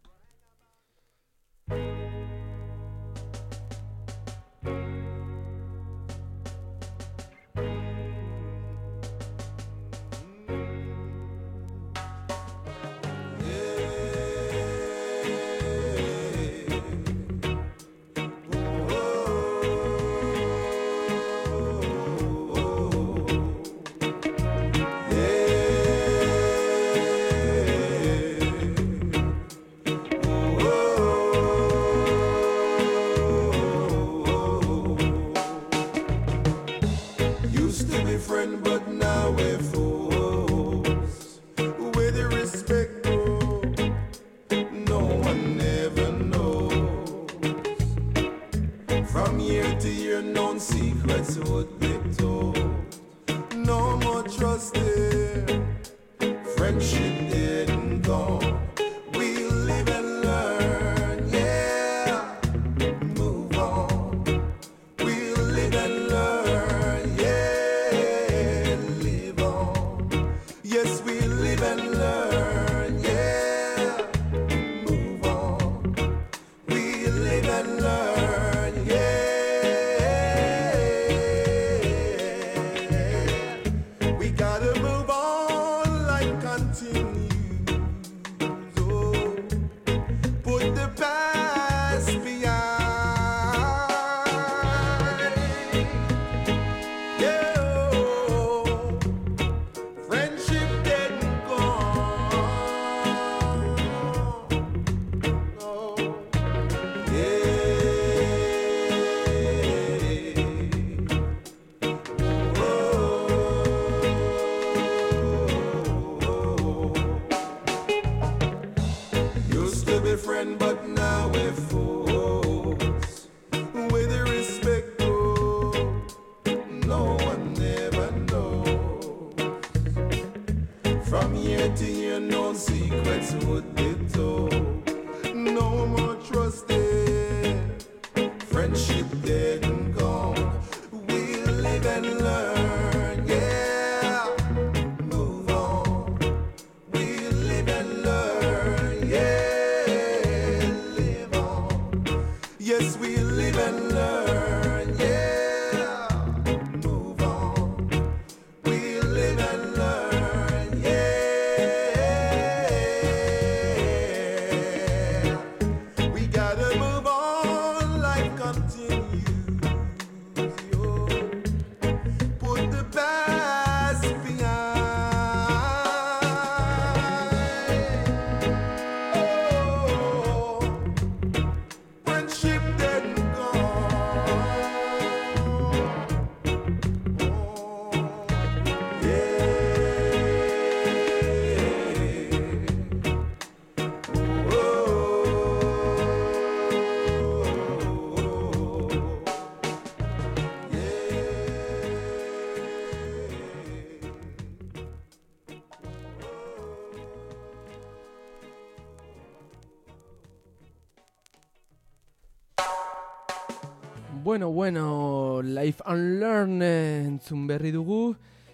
Bueno, Life and Learn entzun berri dugu,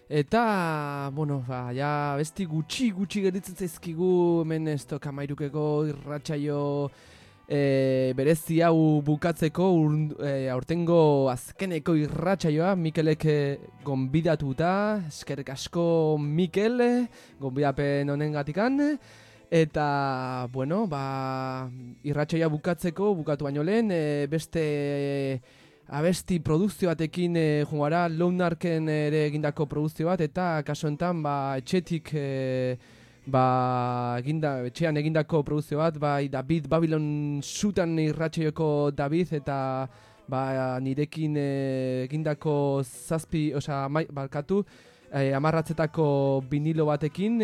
eta, bueno, ba, ja, besti gutxi geritzen zaizkigu hemen Stock amairukeko irratsaio berezi hau bukatzeko, aurtengo azkeneko irratsaioa, Mikelek gonbidatuta, eskerrik asko Mikel, gonbidapen honengatikan. Eta, bueno, ba, irratsaioa bukatu baino lehen, beste abesti produkzio batekin jungara, Lounarken ere egindako produkzio bat, eta kaso enten, ba, etxetik, etxean egindako produkzio bat, bai, David Babylon Sutan irratsaioko David, eta ba, nirekin egindako amarratzetako vinilo batekin,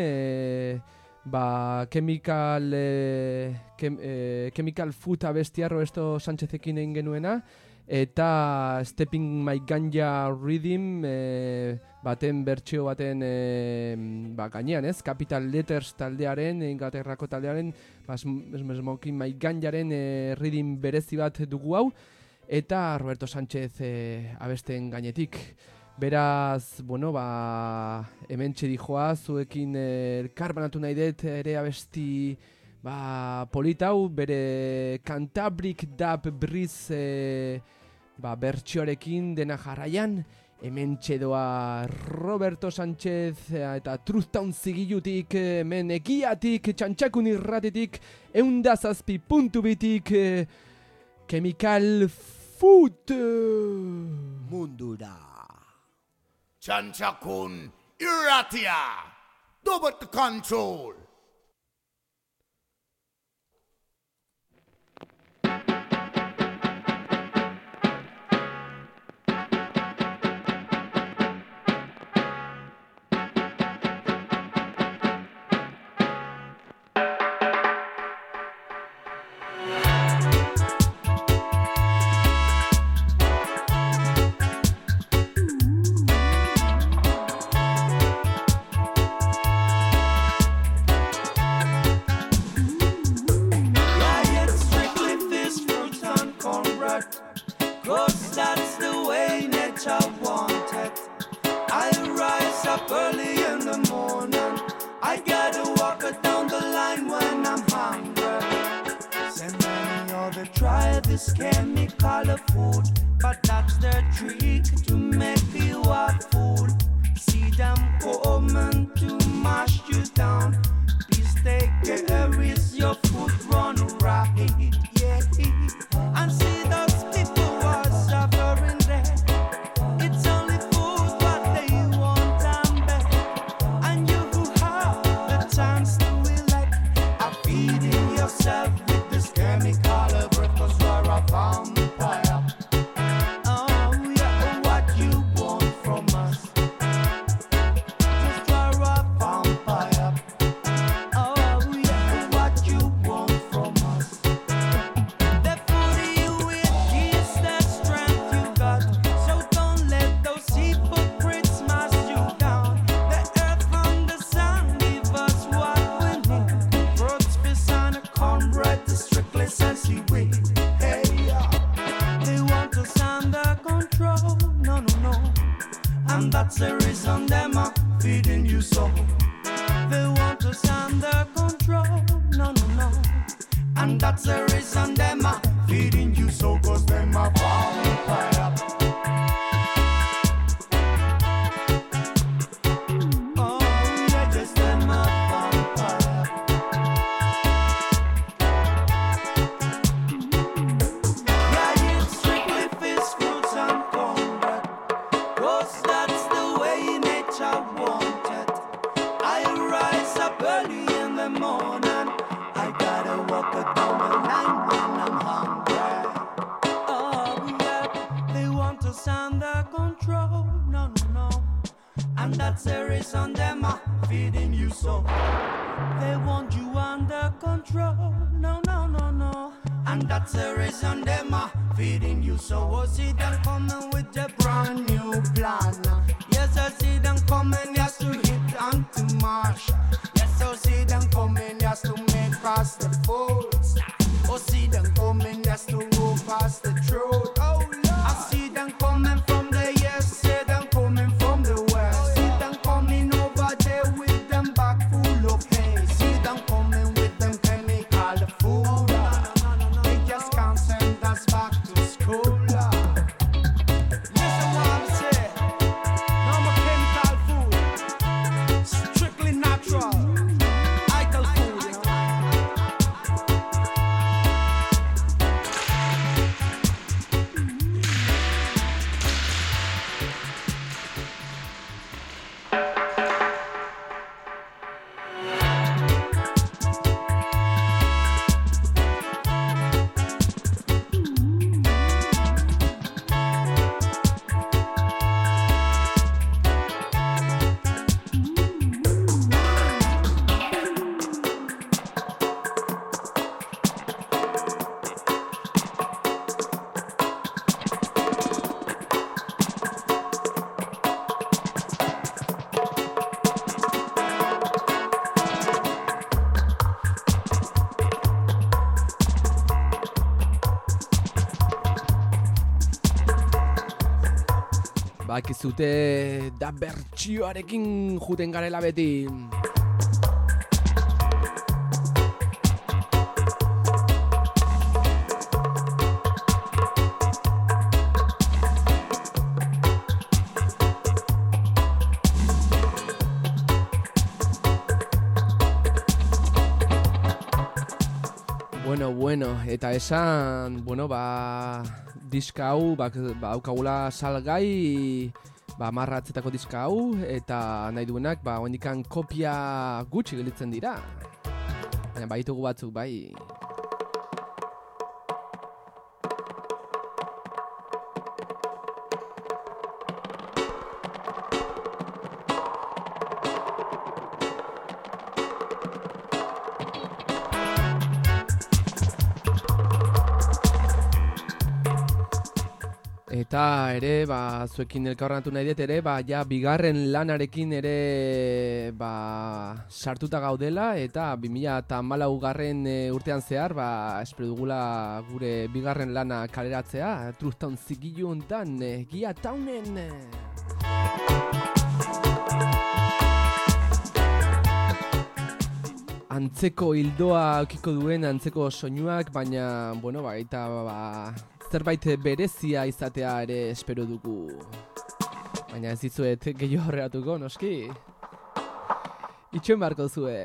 Chemical Food abestiarro esto Sánchezekin egin genuena, eta Stepping My Ganja Rhythm baten bertsio baten gainean, ez? Capital Letters taldearen, Inglaterrako taldearen, Smoking My Ganjaren rhythm berezi bat dugu hau, eta Roberto Sánchez abesten gainetik. Beraz, hementxe dijoa, zuekin elkarbanatu nahi dut ere abesti politau, bere Cantabric Dub Breeze bertsioarekin dena jarraian, hementxe doa Roberto Sánchez eta Truthtown zigilutik, hemen egiatik, txantxakun irratetik, 107.2tik, Chemical Food Mundura Chanchakun Irratia Double Control. Bakizute da bertsioarekin juten garela beti. Bueno, eta esan, diska hau, daukagula salgai, marratzetako diska hau, eta nahi duenak, hondikan kopia gutxi gelditzen dira. Baina baitugu batzuk, bai. Eta ere, zuekin elkarrenatu nahi dut ere, ja bigarren lanarekin ere sartuta gaudela, eta 2014 urtean zehar, espero dugula gure bigarren lana kaleratzea, Truth Town zigilu hontan, Gia Townen! Antzeko hildoa aukiko duen, antzeko soinuak, baina, eta zerbait berezia izatea ere espero dugu. Baina ez dizuet gehiago horreatuko, noski? Itxoen barko zue.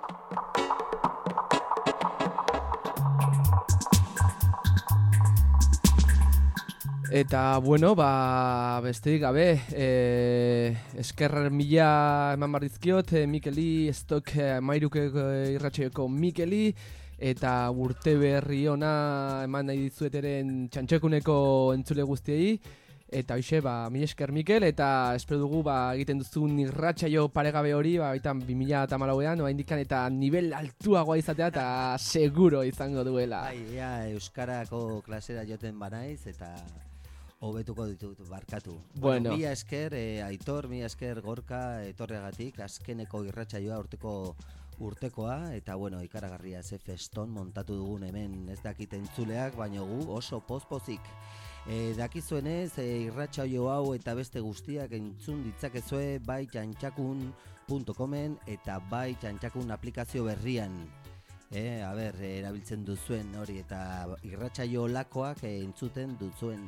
Eta, besterik gabe, esker mila eman bardizkiot, Mikeli, Stok Mairuke irratxaioko Mikeli, eta urte berri ona eman nahi dizueteren txantxekuneko entzule guztiei. Eta hoxe, mila esker Mikel, eta espero dugu egiten duzun irratsaio paregabe hori, baitan 2014an, oraindikan eta nivel altuagoa izatea, eta seguro izango duela. Euskarako klasera joten banaiz, eta hobetuko ditut, barkatu. Mila esker, Aitor, mila esker Gorka etorreagatik, azkeneko irratsaioa urtekoa, eta ikaragarria ze feston montatu dugun hemen, ez dakit entzuleak, baina gu oso pozpozik. Dakizuenez, irratsaio hau eta beste guztiak entzun ditzakezue bai txantxakun.comen eta bai txantxakun aplikazio berrian. Erabiltzen duzuen hori eta irratsaio lakoak entzuten duzuen.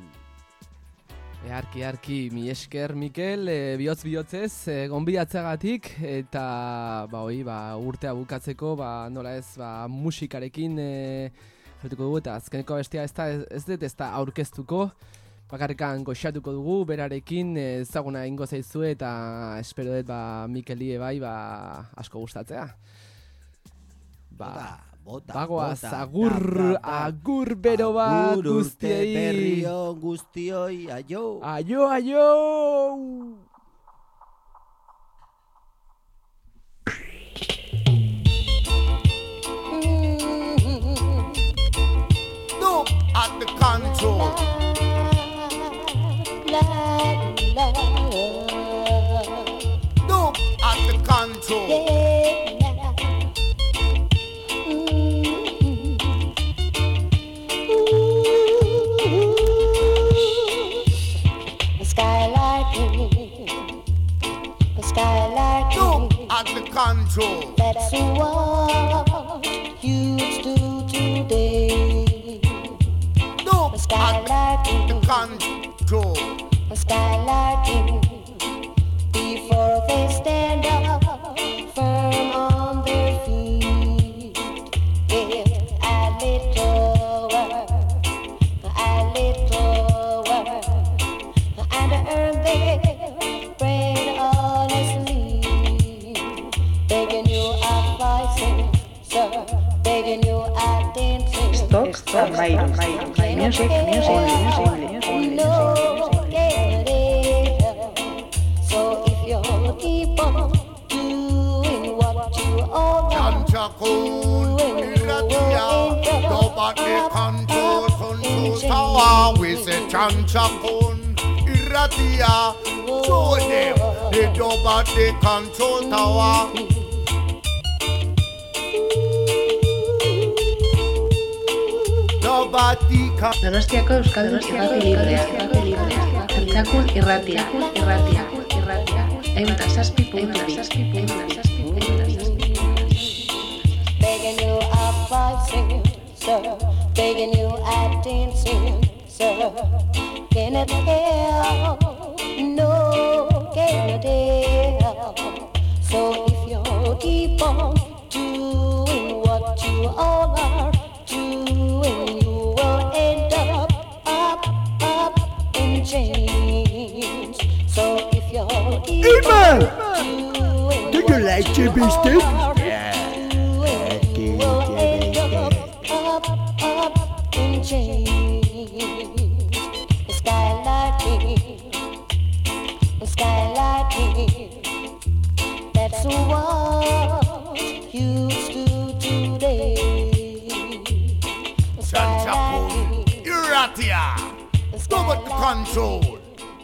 Arki, mi esker Mikel, bihotz-bihotzez, gonbidatzeagatik, eta urtea bukatzeko, nola ez, musikarekin jarrituko dugu, eta azkeneko bestia ez da aurkeztuko, bakarrikan goxatuko dugu, berarekin ezaguna egingo zaizue, eta espero dut Mikeli asko gustatzea. Bagoaz, agur bero bat guztiei. Urte berrion guztioi, aio. Aio. No, at the control. No, at the control. At the control. That's what you do today. No, the skylight at the control. The skylight before they stand up firm on their feet. If a little work, and earn their bread honestly. Begging you advice, sir, begging you attention. Stop, music only. So if you keep on doing what you always do, nobody control tower. We say Chanchakun, Iratia, show them the nobody control tower. Donostiako Euskaldun Irrati Librea. Txakun irratia. Eunda zazpi. Begging you up dancing, sir. Begging you up dancing, sir. Can it help? No, can it help? So if you keep on doing what you all are doing, you will end up in chains. So if you keep on doing do you like Jimmy Stick? up in chains. Skylighting, that's what you do today. Chanchapun, Iratia, stop at the control.